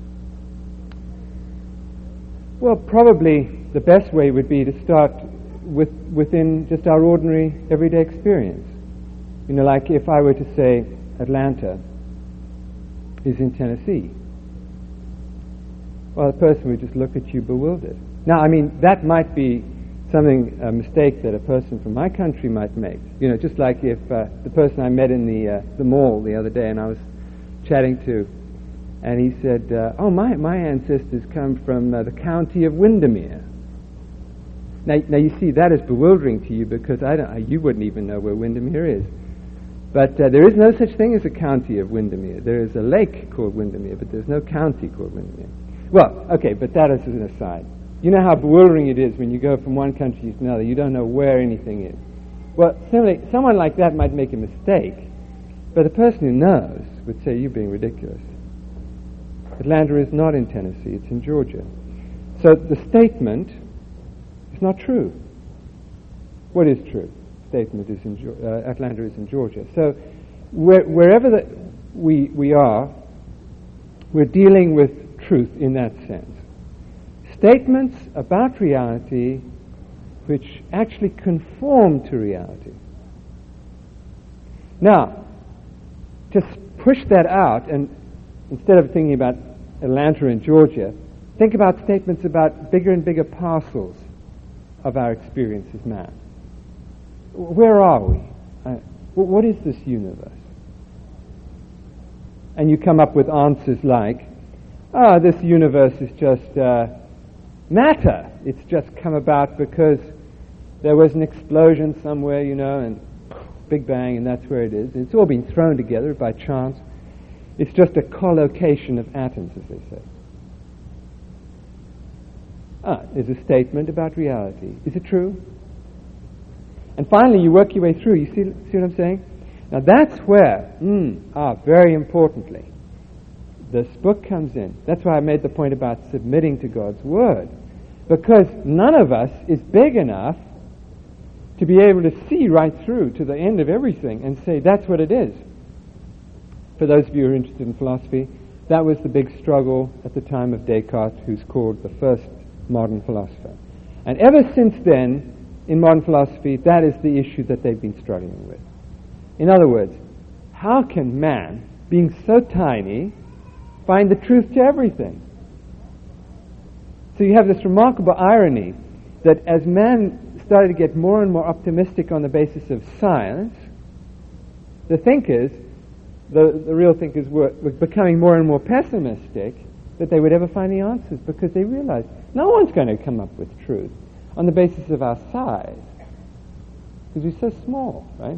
Well, probably the best way would be to start within just our ordinary everyday experience. Like if I were to say Atlanta is in Tennessee. Well, the person would just look at you bewildered. Now, that might be a mistake that a person from my country might make. Just like if the person I met in the mall the other day and I was chatting to, and he said, my ancestors come from the county of Windermere. Now you see, that is bewildering to you because you wouldn't even know where Windermere is. But there is no such thing as a county of Windermere. There is a lake called Windermere, but there's no county called Windermere. Well, okay, but that is an aside. You know how bewildering it is when you go from one country to another. You don't know where anything is. Well, similarly, someone like that might make a mistake, but a person who knows would say, you're being ridiculous. Atlanta is not in Tennessee, it's in Georgia. So the statement is not true. What is true? Statement is Atlanta is in Georgia. So wherever we are, we're dealing with truth in that sense. Statements about reality which actually conform to reality. Now, just push that out, and instead of thinking about Atlanta and Georgia, think about statements about bigger and bigger parcels of our experience as man. Where are we? What is this universe? And you come up with answers like, this universe is just matter. It's just come about because there was an explosion somewhere, and Big Bang, and that's where it is. It's all been thrown together by chance. It's just a collocation of atoms, as they say. There's a statement about reality. Is it true? And finally, you work your way through. You see what I'm saying? Now that's where, very importantly, this book comes in. That's why I made the point about submitting to God's Word. Because none of us is big enough to be able to see right through to the end of everything and say, that's what it is. For those of you who are interested in philosophy, that was the big struggle at the time of Descartes, who's called the first modern philosopher. And ever since then, in modern philosophy, that is the issue that they've been struggling with. In other words, how can man, being so tiny, find the truth to everything? So you have this remarkable irony that as man started to get more and more optimistic on the basis of science, the thinkers, the real thinkers, were becoming more and more pessimistic that they would ever find the answers, because they realized no one's going to come up with truth on the basis of our size, because we're so small, right?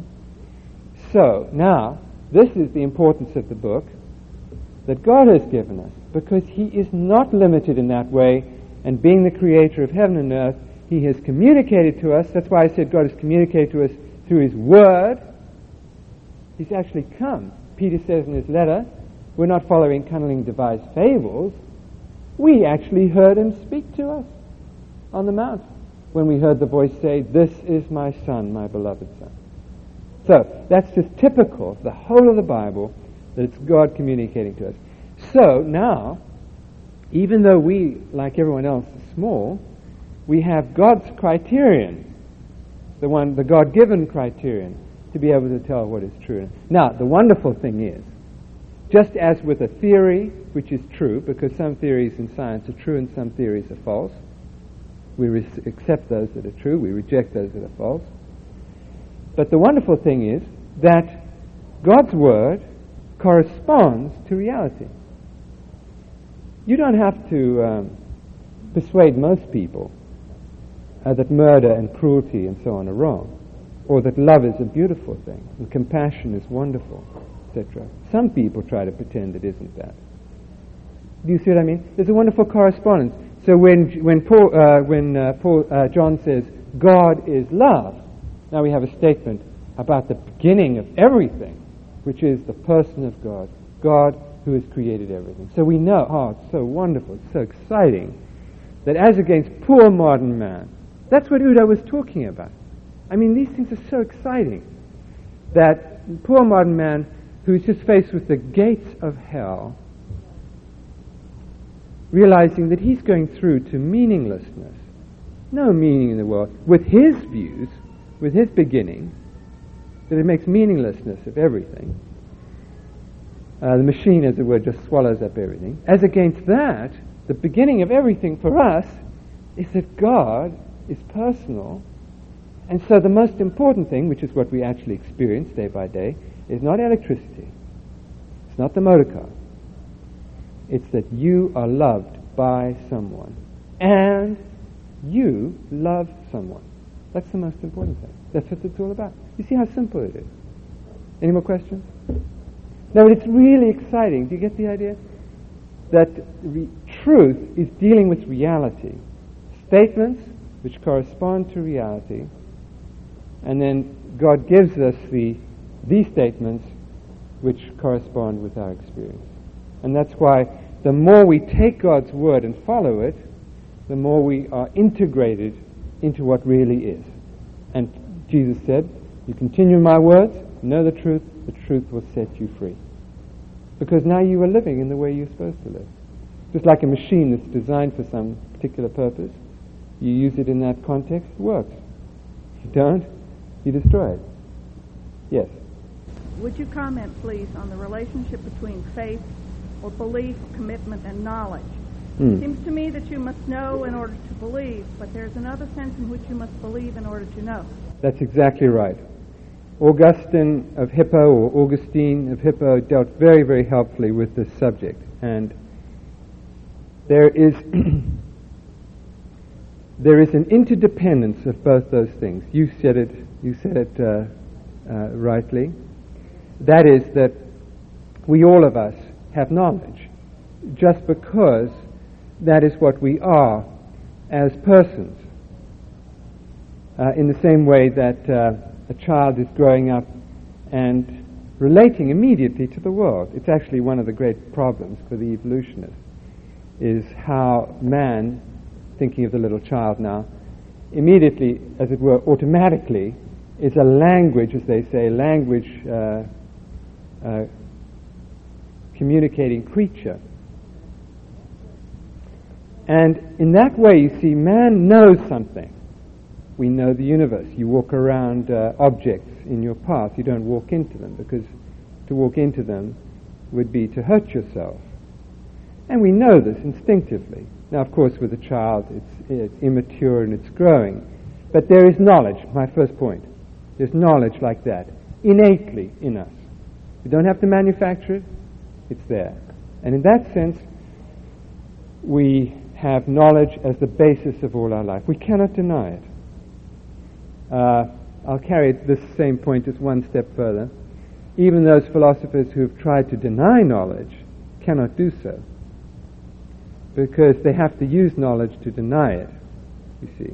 So now, this is the importance of the book that God has given us, because He is not limited in that way, and being the creator of heaven and earth, He has communicated to us. That's why I said God has communicated to us through His Word. He's actually come. Peter says in his letter, we're not following cunningly devised fables. We actually heard Him speak to us on the mount when we heard the voice say, this is my Son, my beloved Son. So that's just typical of the whole of the Bible, that it's God communicating to us. So now, even though we, like everyone else, are small, we have God's criterion, the God-given criterion, to be able to tell what is true. Now, the wonderful thing is, just as with a theory, which is true, because some theories in science are true and some theories are false, we accept those that are true, we reject those that are false. But the wonderful thing is that God's Word corresponds to reality. You don't have to persuade most people that murder and cruelty and so on are wrong, or that love is a beautiful thing and compassion is wonderful, etc. Some people try to pretend it isn't that. Do you see what I mean? There's a wonderful correspondence. So when John says God is love, now we have a statement about the beginning of everything, which is the person of God, God who has created everything. So we know, it's so wonderful, it's so exciting, that as against poor modern man, that's what Udo was talking about. I mean, these things are so exciting, that poor modern man who's just faced with the gates of hell, realizing that he's going through to meaninglessness, no meaning in the world, with his views, with his beginning, that it makes meaninglessness of everything. The machine, as it were, just swallows up everything. As against that, the beginning of everything for us is that God is personal, and so the most important thing, which is what we actually experience day by day, is not electricity. It's not the motor car. It's that you are loved by someone, and you love someone. That's the most important thing. That's what it's all about. You see how simple it is. Any more questions? No, but it's really exciting. Do you get the idea? That truth is dealing with reality. Statements which correspond to reality, and then God gives us these statements which correspond with our experience. And that's why the more we take God's Word and follow it, the more we are integrated into what really is. And Jesus said, you continue my words, know the truth will set you free. Because now you are living in the way you're supposed to live. Just like a machine that's designed for some particular purpose, You use it in that context, it works. If you don't, you destroy it. Yes? Would you comment, please, on the relationship between faith or belief, commitment, and knowledge? It seems to me that you must know in order to believe, but there's another sense in which you must believe in order to know. That's exactly right. Augustine of Hippo, or Augustine of Hippo, dealt very, very helpfully with this subject. And there is there is an interdependence of both those things. You said it rightly. That is that we, all of us, have knowledge just because that is what we are as persons. In the same way that a child is growing up and relating immediately to the world. It's actually one of the great problems for the evolutionists, is how man, thinking of the little child now, immediately, as it were, automatically, is a language, as they say, communicating creature. And in that way, you see, man knows something. We know the universe. You walk around objects in your path. You don't walk into them, because to walk into them would be to hurt yourself. And we know this instinctively. Now, of course, with a child, it's immature and it's growing. But there is knowledge, my first point. There's knowledge like that, innately in us. We don't have to manufacture it. It's there. And in that sense, we have knowledge as the basis of all our life. We cannot deny it. I'll carry this same point just one step further. Even those philosophers who have tried to deny knowledge cannot do so, because they have to use knowledge to deny it, you see.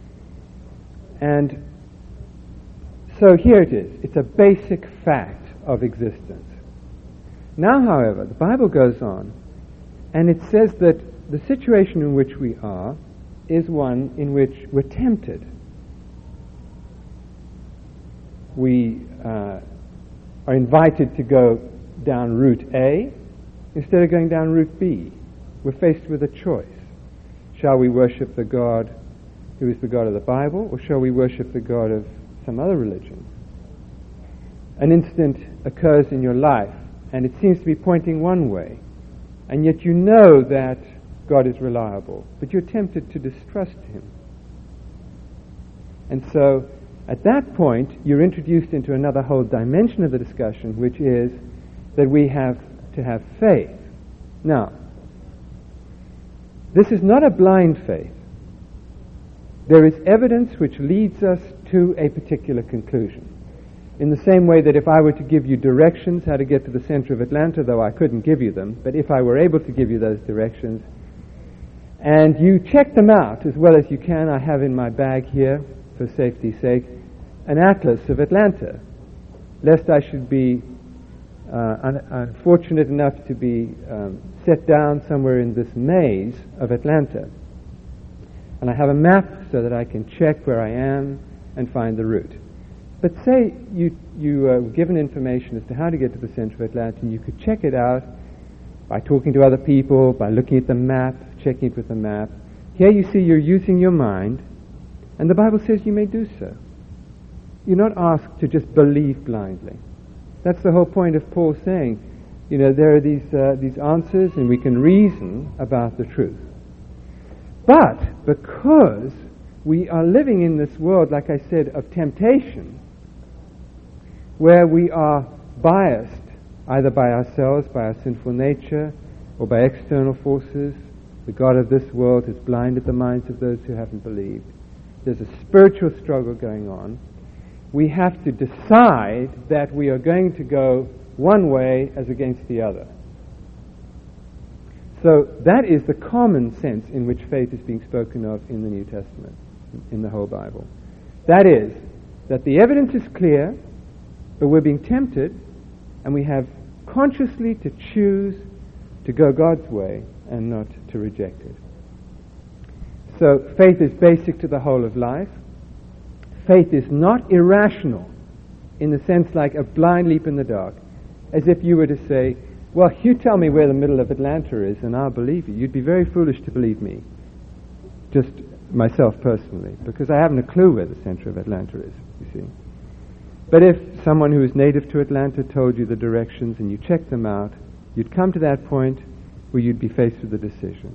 And so here it is. It's a basic fact of existence. Now, however, the Bible goes on, and it says that the situation in which we are is one in which we're tempted. We are invited to go down route A instead of going down route B. We're faced with a choice. Shall we worship the God who is the God of the Bible, or shall we worship the God of some other religion? An instant occurs in your life, and it seems to be pointing one way, and yet you know that God is reliable, but you're tempted to distrust Him. And so, at that point, you're introduced into another whole dimension of the discussion, which is that we have to have faith. Now, this is not a blind faith. There is evidence which leads us to a particular conclusion. In the same way that if I were to give you directions how to get to the center of Atlanta, though I couldn't give you them, but if I were able to give you those directions, and you check them out as well as you can, I have in my bag here, for safety's sake, an atlas of Atlanta, lest I should be unfortunate enough to be set down somewhere in this maze of Atlanta. And I have a map so that I can check where I am and find the route. But say you were given information as to how to get to the center of Atlanta, and you could check it out by talking to other people, by looking at the map, checking it with the map. Here you see you're using your mind, and the Bible says you may do so. You're not asked to just believe blindly. That's the whole point of Paul saying, there are these answers, and we can reason about the truth. But because we are living in this world, like I said, of temptation, where we are biased either by ourselves, by our sinful nature, or by external forces, the God of this world has blinded the minds of those who haven't believed. There's a spiritual struggle going on. We have to decide that we are going to go one way as against the other. So that is the common sense in which faith is being spoken of in the New Testament, in the whole Bible. That is, that the evidence is clear, but we're being tempted, and we have consciously to choose to go God's way and not to reject it. So faith is basic to the whole of life. Faith is not irrational in the sense like a blind leap in the dark, as if you were to say, well, you tell me where the middle of Atlanta is and I'll believe you. You'd be very foolish to believe me. Just myself personally, because I haven't a clue where the center of Atlanta is, you see. But if someone who is native to Atlanta told you the directions and you checked them out, you'd come to that point where you'd be faced with a decision.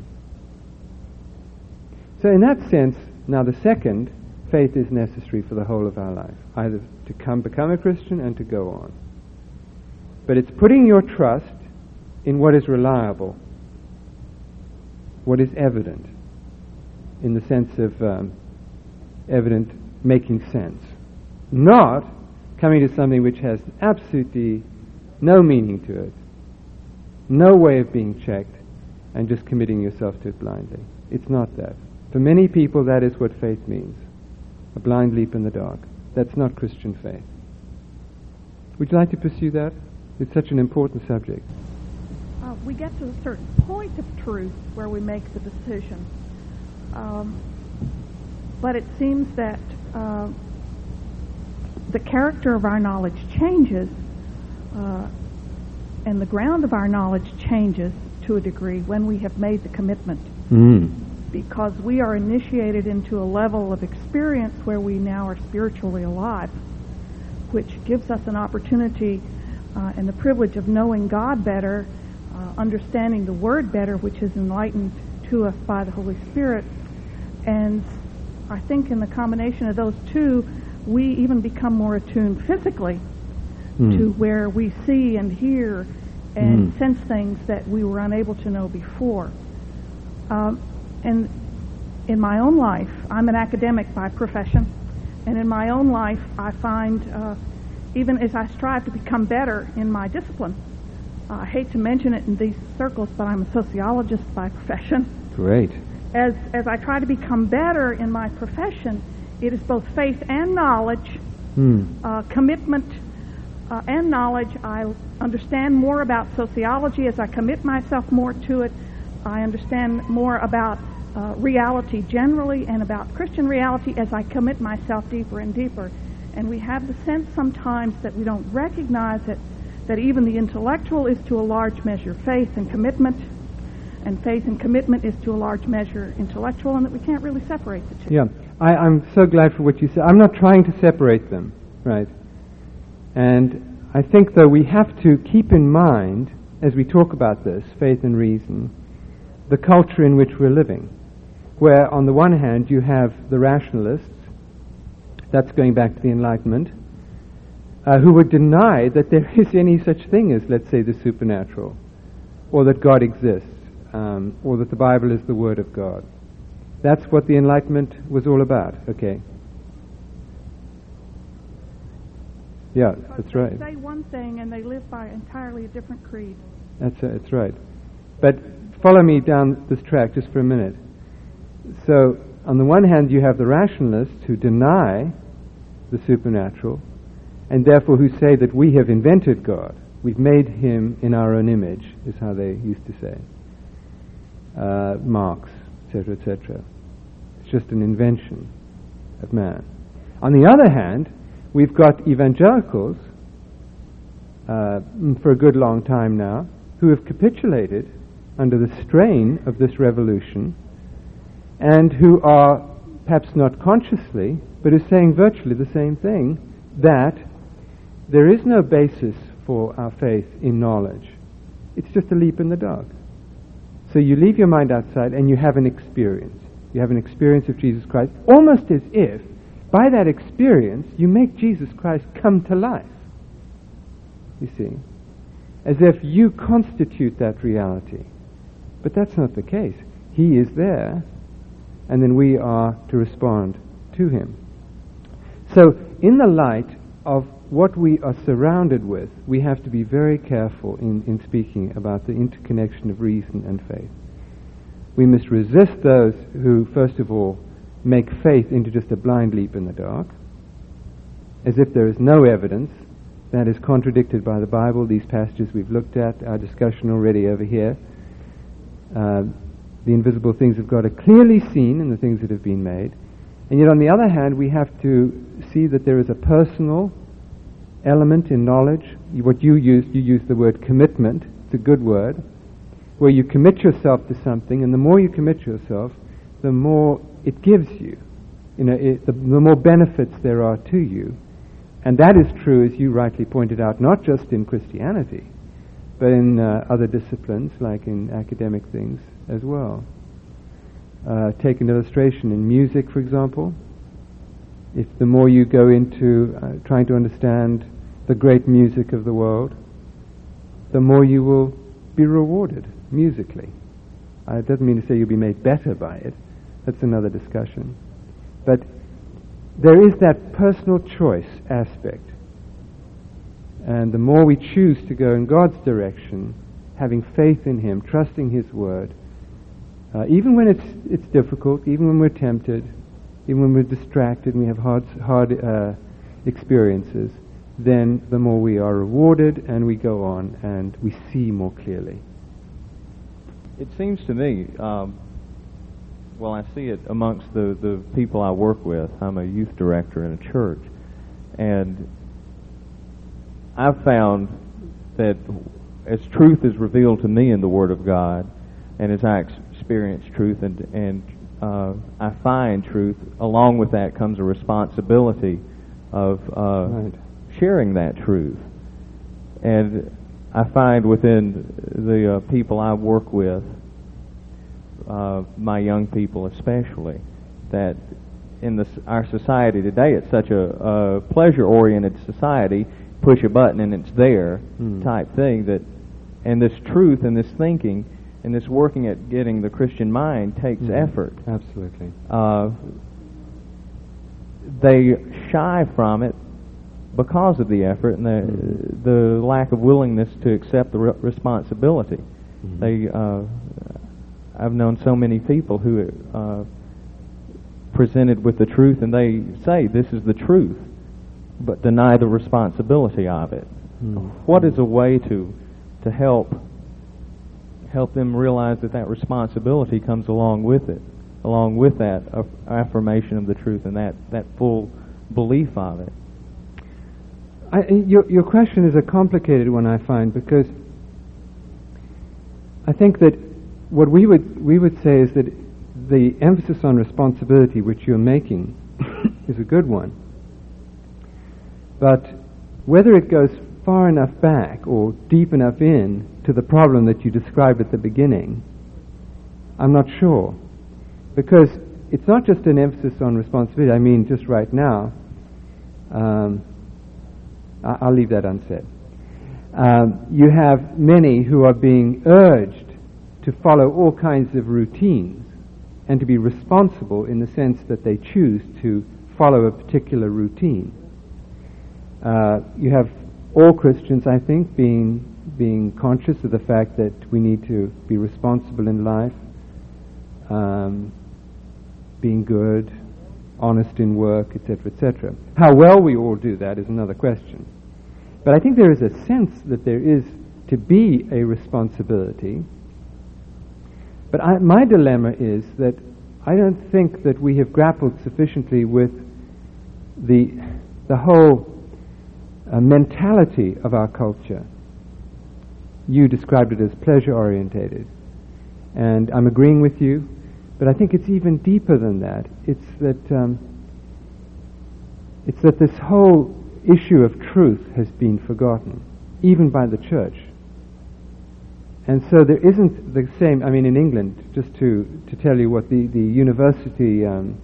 So in that sense, now the second, faith is necessary for the whole of our life, either to become a Christian and to go on. But it's putting your trust in what is reliable, what is evident, in the sense of evident making sense. Not coming to something which has absolutely no meaning to it, no way of being checked, and just committing yourself to it blindly. It's not that. For many people, that is what faith means. A blind leap in the dark. That's not Christian faith. Would you like to pursue that? It's such an important subject. We get to a certain point of truth where we make the decision. But it seems that the character of our knowledge changes, and the ground of our knowledge changes to a degree when we have made the commitment. Because we are initiated into a level of experience where we now are spiritually alive, which gives us an opportunity and the privilege of knowing God better, understanding the Word better, which is enlightened to us by the Holy Spirit. And I think in the combination of those two, we even become more attuned physically to where we see and hear and sense things that we were unable to know before. And in my own life, I'm an academic by profession, and in my own life, I find, even as I strive to become better in my discipline, I hate to mention it in these circles, but I'm a sociologist by profession. Great. As I try to become better in my profession, it is both faith and knowledge, commitment and knowledge. I understand more about sociology as I commit myself more to it. I understand more about reality generally and about Christian reality as I commit myself deeper and deeper. And we have the sense sometimes that we don't recognize it, that even the intellectual is to a large measure faith and commitment, and faith and commitment is to a large measure intellectual, and that we can't really separate the two. Yeah, I'm so glad for what you said. I'm not trying to separate them, right? And I think, though, we have to keep in mind, as we talk about this, faith and reason, the culture in which we're living, where on the one hand you have the rationalists, that's going back to the Enlightenment, who would deny that there is any such thing as, let's say, the supernatural, or that God exists, or that the Bible is the Word of God. That's what the Enlightenment was all about, okay? Yeah, Because that's right. They say one thing and they live by entirely a different creed. That's right. But follow me down this track just for a minute. So, on the one hand, you have the rationalists who deny the supernatural, and therefore who say that we have invented God. We've made him in our own image, is how they used to say. Marx, etc., etc. It's just an invention of man. On the other hand, we've got evangelicals, for a good long time now, who have capitulated under the strain of this revolution, and who are, perhaps not consciously, but are saying virtually the same thing, that there is no basis for our faith in knowledge. It's just a leap in the dark. So you leave your mind outside and you have an experience. You have an experience of Jesus Christ, almost as if, by that experience, you make Jesus Christ come to life. You see? As if you constitute that reality. But that's not the case. He is there, and then we are to respond to him. So, in the light of what we are surrounded with, we have to be very careful in speaking about the interconnection of reason and faith. We must resist those who, first of all, make faith into just a blind leap in the dark, as if there is no evidence. That is contradicted by the Bible, these passages we've looked at, our discussion already over here. The invisible things of God are clearly seen in the things that have been made. And yet on the other hand, we have to see that there is a personal element in knowledge. What you used the word commitment. It's a good word. Where you commit yourself to something, and the more you commit yourself, the more it gives you. The more benefits there are to you. And that is true, as you rightly pointed out, not just in Christianity, but in other disciplines, like in academic things as well. Take an illustration in music, for example. If the more you go into trying to understand the great music of the world, the more you will be rewarded musically. It doesn't mean to say you'll be made better by it. That's another discussion. But there is that personal choice aspect. And the more we choose to go in God's direction, having faith in Him, trusting His Word, even when it's difficult, even when we're tempted, even when we're distracted and we have hard experiences, then the more we are rewarded and we go on and we see more clearly. It seems to me, well, I see it amongst the people I work with. I'm a youth director in a church, and I've found that as truth is revealed to me in the Word of God, and as I experience truth and I find truth, along with that comes a responsibility of sharing that truth. And I find within the people I work with, my young people especially, that in our society today, it's such a pleasure-oriented society, push a button and it's there type thing, and this truth and this thinking and this working at getting the Christian mind takes effort. Absolutely. They shy from it because of the effort and the lack of willingness to accept the responsibility. I've known so many people who presented with the truth, and they say this is the truth, but deny the responsibility of it. What is a way to help them realize that responsibility comes along with it, along with that affirmation of the truth and that full belief of it? Your question is a complicated one, I find, because I think that what we would say is that the emphasis on responsibility which you're making is a good one. But whether it goes far enough back or deep enough in to the problem that you described at the beginning, I'm not sure. Because it's not just an emphasis on responsibility. I mean, just right now, I'll leave that unsaid. You have many who are being urged to follow all kinds of routines and to be responsible in the sense that they choose to follow a particular routine. You have all Christians, I think, being conscious of the fact that we need to be responsible in life, being good, honest in work, etc., etc. How well we all do that is another question. But I think there is a sense that there is to be a responsibility. But my dilemma is that I don't think that we have grappled sufficiently with the whole mentality of our culture. You described it as pleasure-orientated, and I'm agreeing with you, but I think it's even deeper than that. It's that this whole issue of truth has been forgotten, even by the church. And so there isn't the same, I mean, in England, just to tell you what the university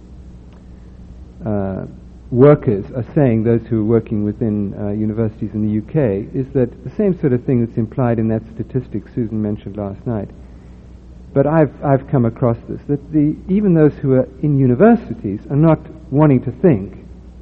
workers are saying, those who are working within universities in the UK, is that the same sort of thing that's implied in that statistic Susan mentioned last night. But I've come across this, that even those who are in universities are not wanting to think.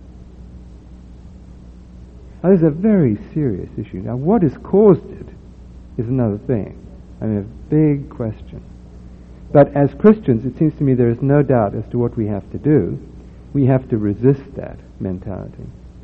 Now, this is a very serious issue. Now, what has caused it is another thing. I mean, a big question. But as Christians, it seems to me there is no doubt as to what we have to do. We have to resist that mentality.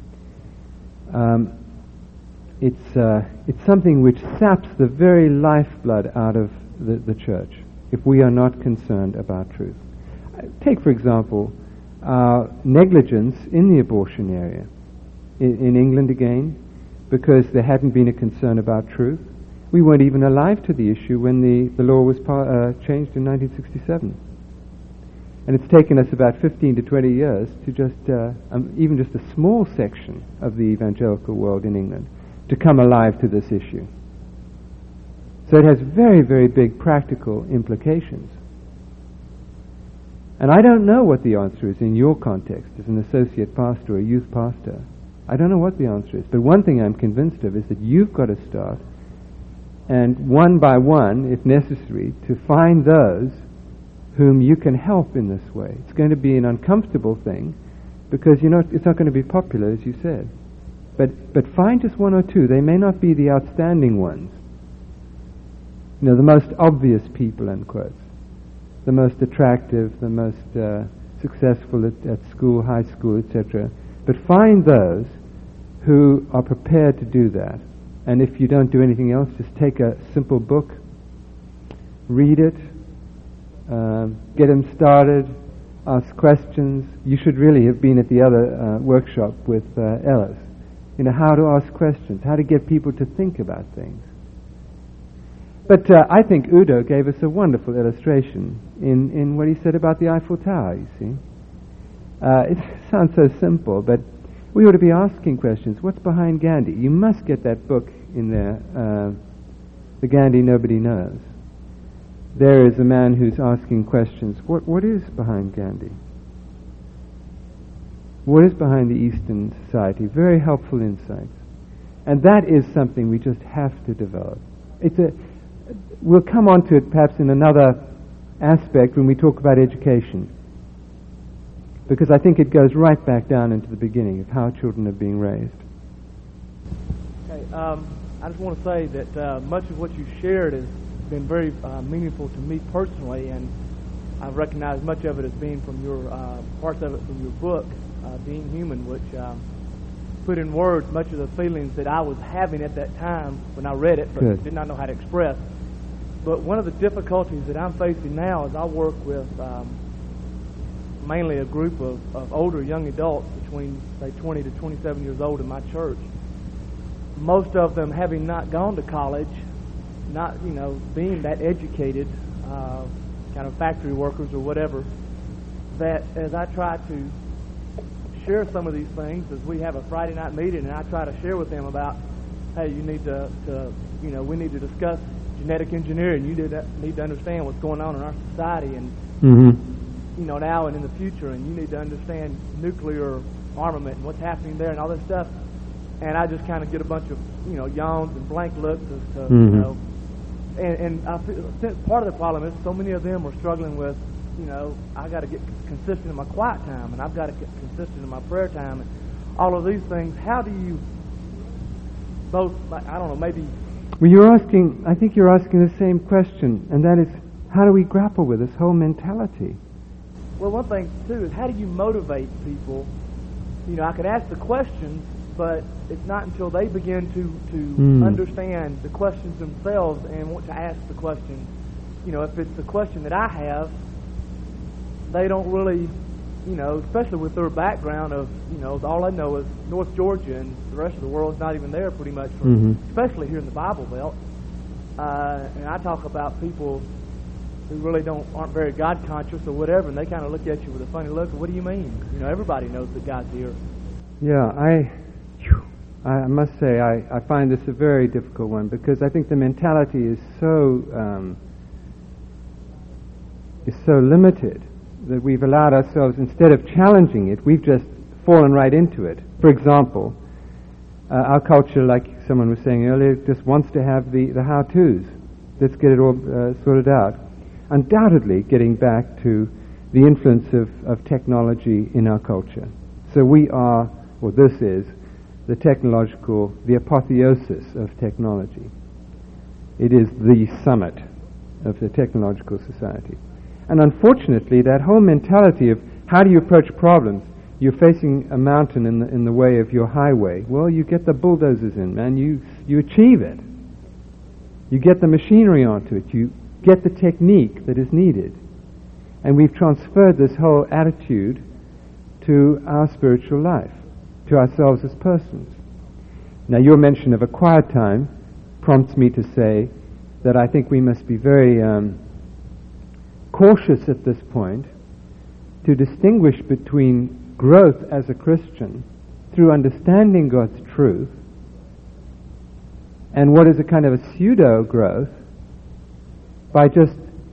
It's something which saps the very lifeblood out of the church if we are not concerned about truth. Take, for example, negligence in the abortion area. In England again, because there hadn't been a concern about truth. We weren't even alive to the issue when the law was changed in 1967. And it's taken us about 15 to 20 years to just, even just a small section of the evangelical world in England, to come alive to this issue. So it has very, very big practical implications. And I don't know what the answer is in your context as an associate pastor or a youth pastor. I don't know what the answer is. But one thing I'm convinced of is that you've got to start, and one by one, if necessary, to find those whom you can help in this way. It's going to be an uncomfortable thing because it's not going to be popular, as you said. But find just one or two. They may not be the outstanding ones. The most obvious people, end quotes. The most attractive, the most successful at school, high school, etc. But find those who are prepared to do that. And if you don't do anything else, just take a simple book, read it, get them started, ask questions. You should really have been at the other workshop with Ellis. How to ask questions, how to get people to think about things. But I think Udo gave us a wonderful illustration in what he said about the Eiffel Tower, you see. It sounds so simple, but we ought to be asking questions. What's behind Gandhi? You must get that book in there, The Gandhi Nobody Knows. There is a man who's asking questions. What is behind Gandhi? What is behind the Eastern society? Very helpful insights. And that is something we just have to develop. We'll come on to it perhaps in another aspect when we talk about education, because I think it goes right back down into the beginning of how children are being raised. Okay, I just want to say that much of what you shared has been very meaningful to me personally, and I've recognized much of it as being from your parts of it from your book, Being Human, which put in words much of the feelings that I was having at that time when I read it, but Good. did not know how to express. But one of the difficulties that I'm facing now is I work with mainly a group of older young adults between, say, 20 to 27 years old in my church. Most of them having not gone to college, not, being that educated, kind of factory workers or whatever, that as I try to share some of these things, as we have a Friday night meeting and I try to share with them about, hey, you need to we need to discuss genetic engineering. You need to understand what's going on in our society and, now and in the future, and you need to understand nuclear armament and what's happening there and all this stuff. And I just kind of get a bunch of, yawns and blank looks as to, and I feel part of the problem is so many of them are struggling with, I got to get consistent in my quiet time, and I've got to get consistent in my prayer time, and all of these things. How do you both, I don't know, maybe... Well, I think you're asking the same question, and that is, how do we grapple with this whole mentality? Well, one thing, too, is how do you motivate people? I could ask the questions, but it's not until they begin to understand the questions themselves and want to ask the questions. If it's a question that I have, they don't really, especially with their background of, all I know is North Georgia, and the rest of the world's not even there pretty much, especially here in the Bible Belt. And I talk about people who really aren't very God conscious or whatever, and they kind of look at you with a funny look. What do you mean? Everybody knows that God's here. Yeah, I must say I find this a very difficult one, because I think the mentality is so limited that we've allowed ourselves, instead of challenging it, we've just fallen right into it. For example, our culture, like someone was saying earlier, just wants to have the how-tos. Let's get it all sorted out. Undoubtedly getting back to the influence of technology in our culture. So we are, or this is, the apotheosis of technology. It is the summit of the technological society. And unfortunately, that whole mentality of how do you approach problems? You're facing a mountain in the way of your highway. Well, you get the bulldozers in, man. You achieve it. You get the machinery onto it. You get the technique that is needed. And we've transferred this whole attitude to our spiritual life, to ourselves as persons. Now, your mention of a quiet time prompts me to say that I think we must be very cautious at this point to distinguish between growth as a Christian through understanding God's truth and what is a kind of a pseudo growth by just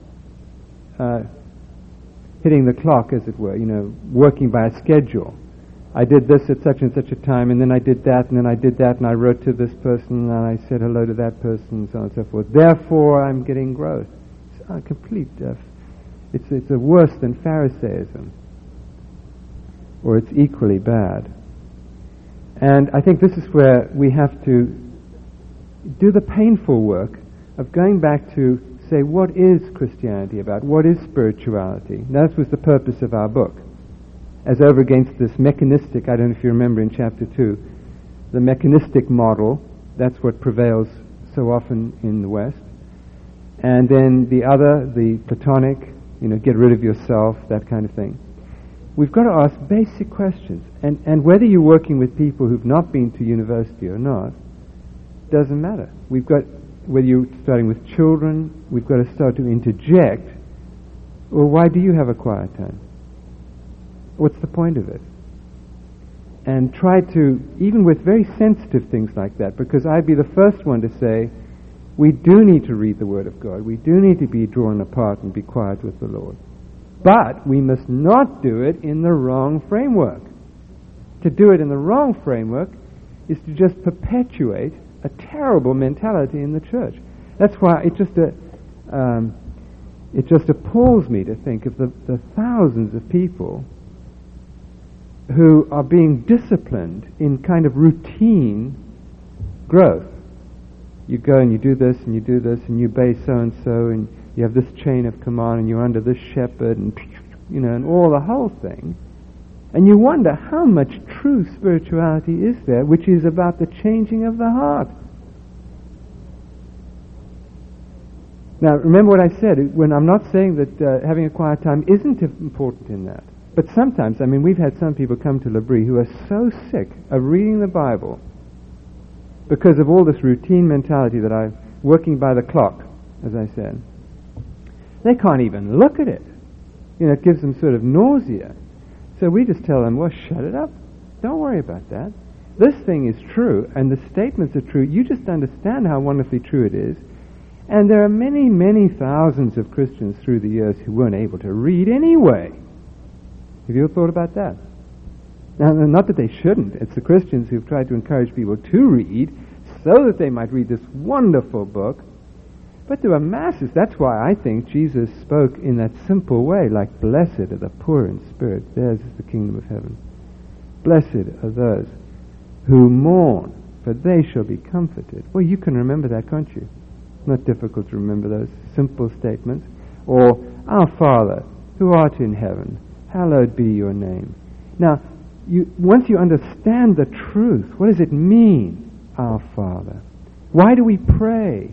hitting the clock, as it were, working by a schedule. I did this at such and such a time, and then I did that, and then I did that, and I wrote to this person, and I said hello to that person, and so on and so forth. Therefore, I'm getting growth. It's a complete, it's a worse than Pharisaism, or it's equally bad. And I think this is where we have to do the painful work of going back to say, what is Christianity about? What is spirituality? That was the purpose of our book. As over against this mechanistic, I don't know if you remember in chapter 2, the mechanistic model, that's what prevails so often in the West. And then the other, the Platonic, get rid of yourself, that kind of thing. We've got to ask basic questions. And whether you're working with people who've not been to university or not, doesn't matter. Whether you're starting with children, we've got to start to interject. Well, why do you have a quiet time? What's the point of it? And try to, even with very sensitive things like that, because I'd be the first one to say, we do need to read the Word of God. We do need to be drawn apart and be quiet with the Lord. But we must not do it in the wrong framework. To do it in the wrong framework is to just perpetuate a terrible mentality in the church. That's why it just appalls me to think of the thousands of people who are being disciplined in kind of routine growth. You go and you do this and you do this and you obey so-and-so and you have this chain of command and you're under this shepherd and all the whole thing. And you wonder how much true spirituality is there, which is about the changing of the heart. Now, remember what I said, when I'm not saying that having a quiet time isn't important in that. But sometimes, we've had some people come to L'Abri who are so sick of reading the Bible because of all this routine mentality that I'm working by the clock, as I said. They can't even look at it. It gives them sort of nausea. So we just tell them, well, shut it up. Don't worry about that. This thing is true, and the statements are true. You just understand how wonderfully true it is. And there are many, many thousands of Christians through the years who weren't able to read anyway. Have you ever thought about that? Now, not that they shouldn't. It's the Christians who've tried to encourage people to read so that they might read this wonderful book. But there are masses. That's why I think Jesus spoke in that simple way, like, blessed are the poor in spirit. Theirs is the kingdom of heaven. Blessed are those who mourn, for they shall be comforted. Well, you can remember that, can't you? Not difficult to remember those simple statements. Or, our Father, who art in heaven, hallowed be your name. Now, once you understand the truth, what does it mean, our Father? Why do we pray,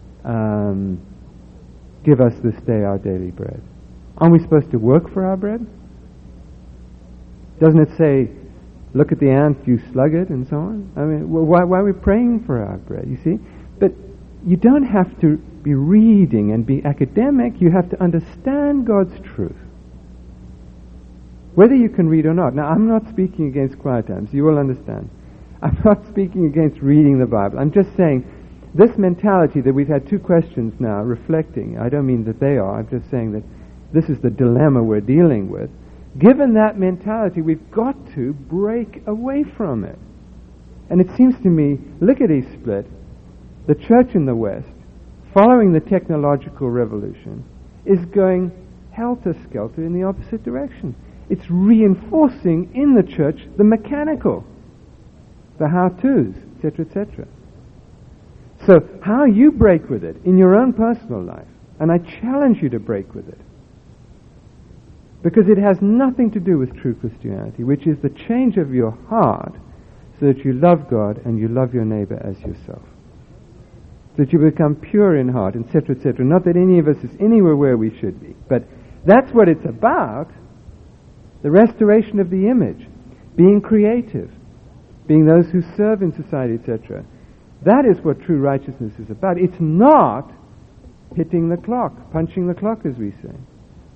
give us this day our daily bread? Aren't we supposed to work for our bread? Doesn't it say, look at the ant, you sluggard, and so on? Why are we praying for our bread, you see? But you don't have to be reading and be academic. You have to understand God's truth, whether you can read or not. Now, I'm not speaking against quiet times. You will understand. I'm not speaking against reading the Bible. I'm just saying this mentality that we've had two questions now reflecting, I don't mean that they are. I'm just saying that this is the dilemma we're dealing with. Given that mentality, we've got to break away from it. And it seems to me, lickety-split, the church in the West, following the technological revolution, is going helter-skelter in the opposite direction. It's reinforcing in the church the mechanical, the how-tos, etc., etc. So how you break with it in your own personal life, and I challenge you to break with it, because it has nothing to do with true Christianity, which is the change of your heart so that you love God and you love your neighbor as yourself. So that you become pure in heart, etc., etc. Not that any of us is anywhere where we should be, but that's what it's about. The restoration of the image, being creative, being those who serve in society, etc. That is what true righteousness is about. It's not hitting the clock, punching the clock, as we say.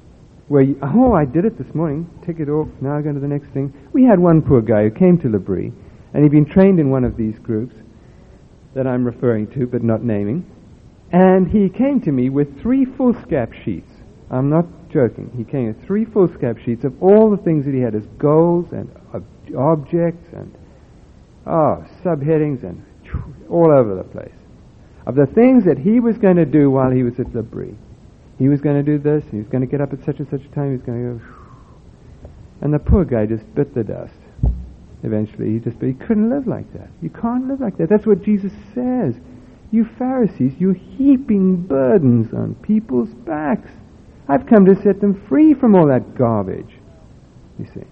where I did it this morning, tick it off, now I go to the next thing. We had one poor guy who came to L'Abri, and he'd been trained in one of these groups that I'm referring to, but not naming, and he came to me with 3 foolscap sheets. I'm not joking. He came with 3 foolscap sheets of all the things that he had as goals and objects and subheadings and all over the place, of the things that he was going to do while he was at L'Abri. He was going to do this, he was going to get up at such and such a time, he was going to go... And the poor guy just bit the dust. Eventually, he couldn't live like that. You can't live like that. That's what Jesus says. You Pharisees, you're heaping burdens on people's backs. I've come to set them free from all that garbage, you see.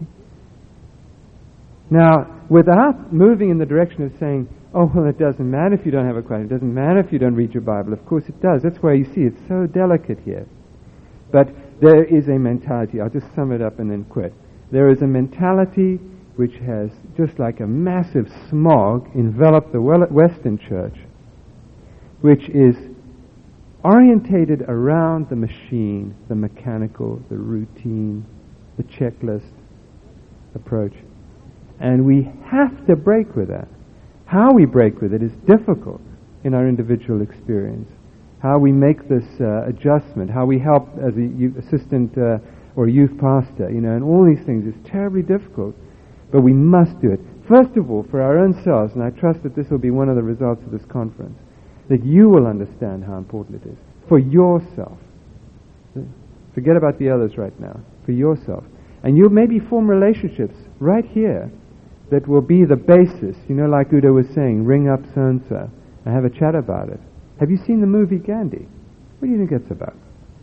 Now, without moving in the direction of saying, oh, well, it doesn't matter if you don't have a Christ. It doesn't matter if you don't read your Bible. Of course it does. That's why you see it's so delicate here. But there is a mentality. I'll just sum it up and then quit. There is a mentality which has, just like a massive smog, enveloped the Western church, which is orientated around the machine, the mechanical, the routine, the checklist approach. And we have to break with that. How we break with it is difficult in our individual experience. How we make this adjustment, how we help as a assistant or youth pastor, and all these things is terribly difficult. But we must do it. First of all, for our own selves, and I trust that this will be one of the results of this conference, that you will understand how important it is. For yourself. Forget about the others right now. For yourself. And you'll maybe form relationships right here that will be the basis, like Udo was saying, ring up so-and-so and have a chat about it. Have you seen the movie Gandhi? What do you think it's about?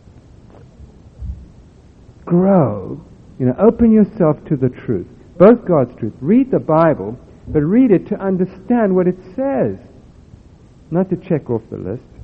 Grow. Open yourself to the truth. Both God's truth. Read the Bible, but read it to understand what it says. Not to check off the list.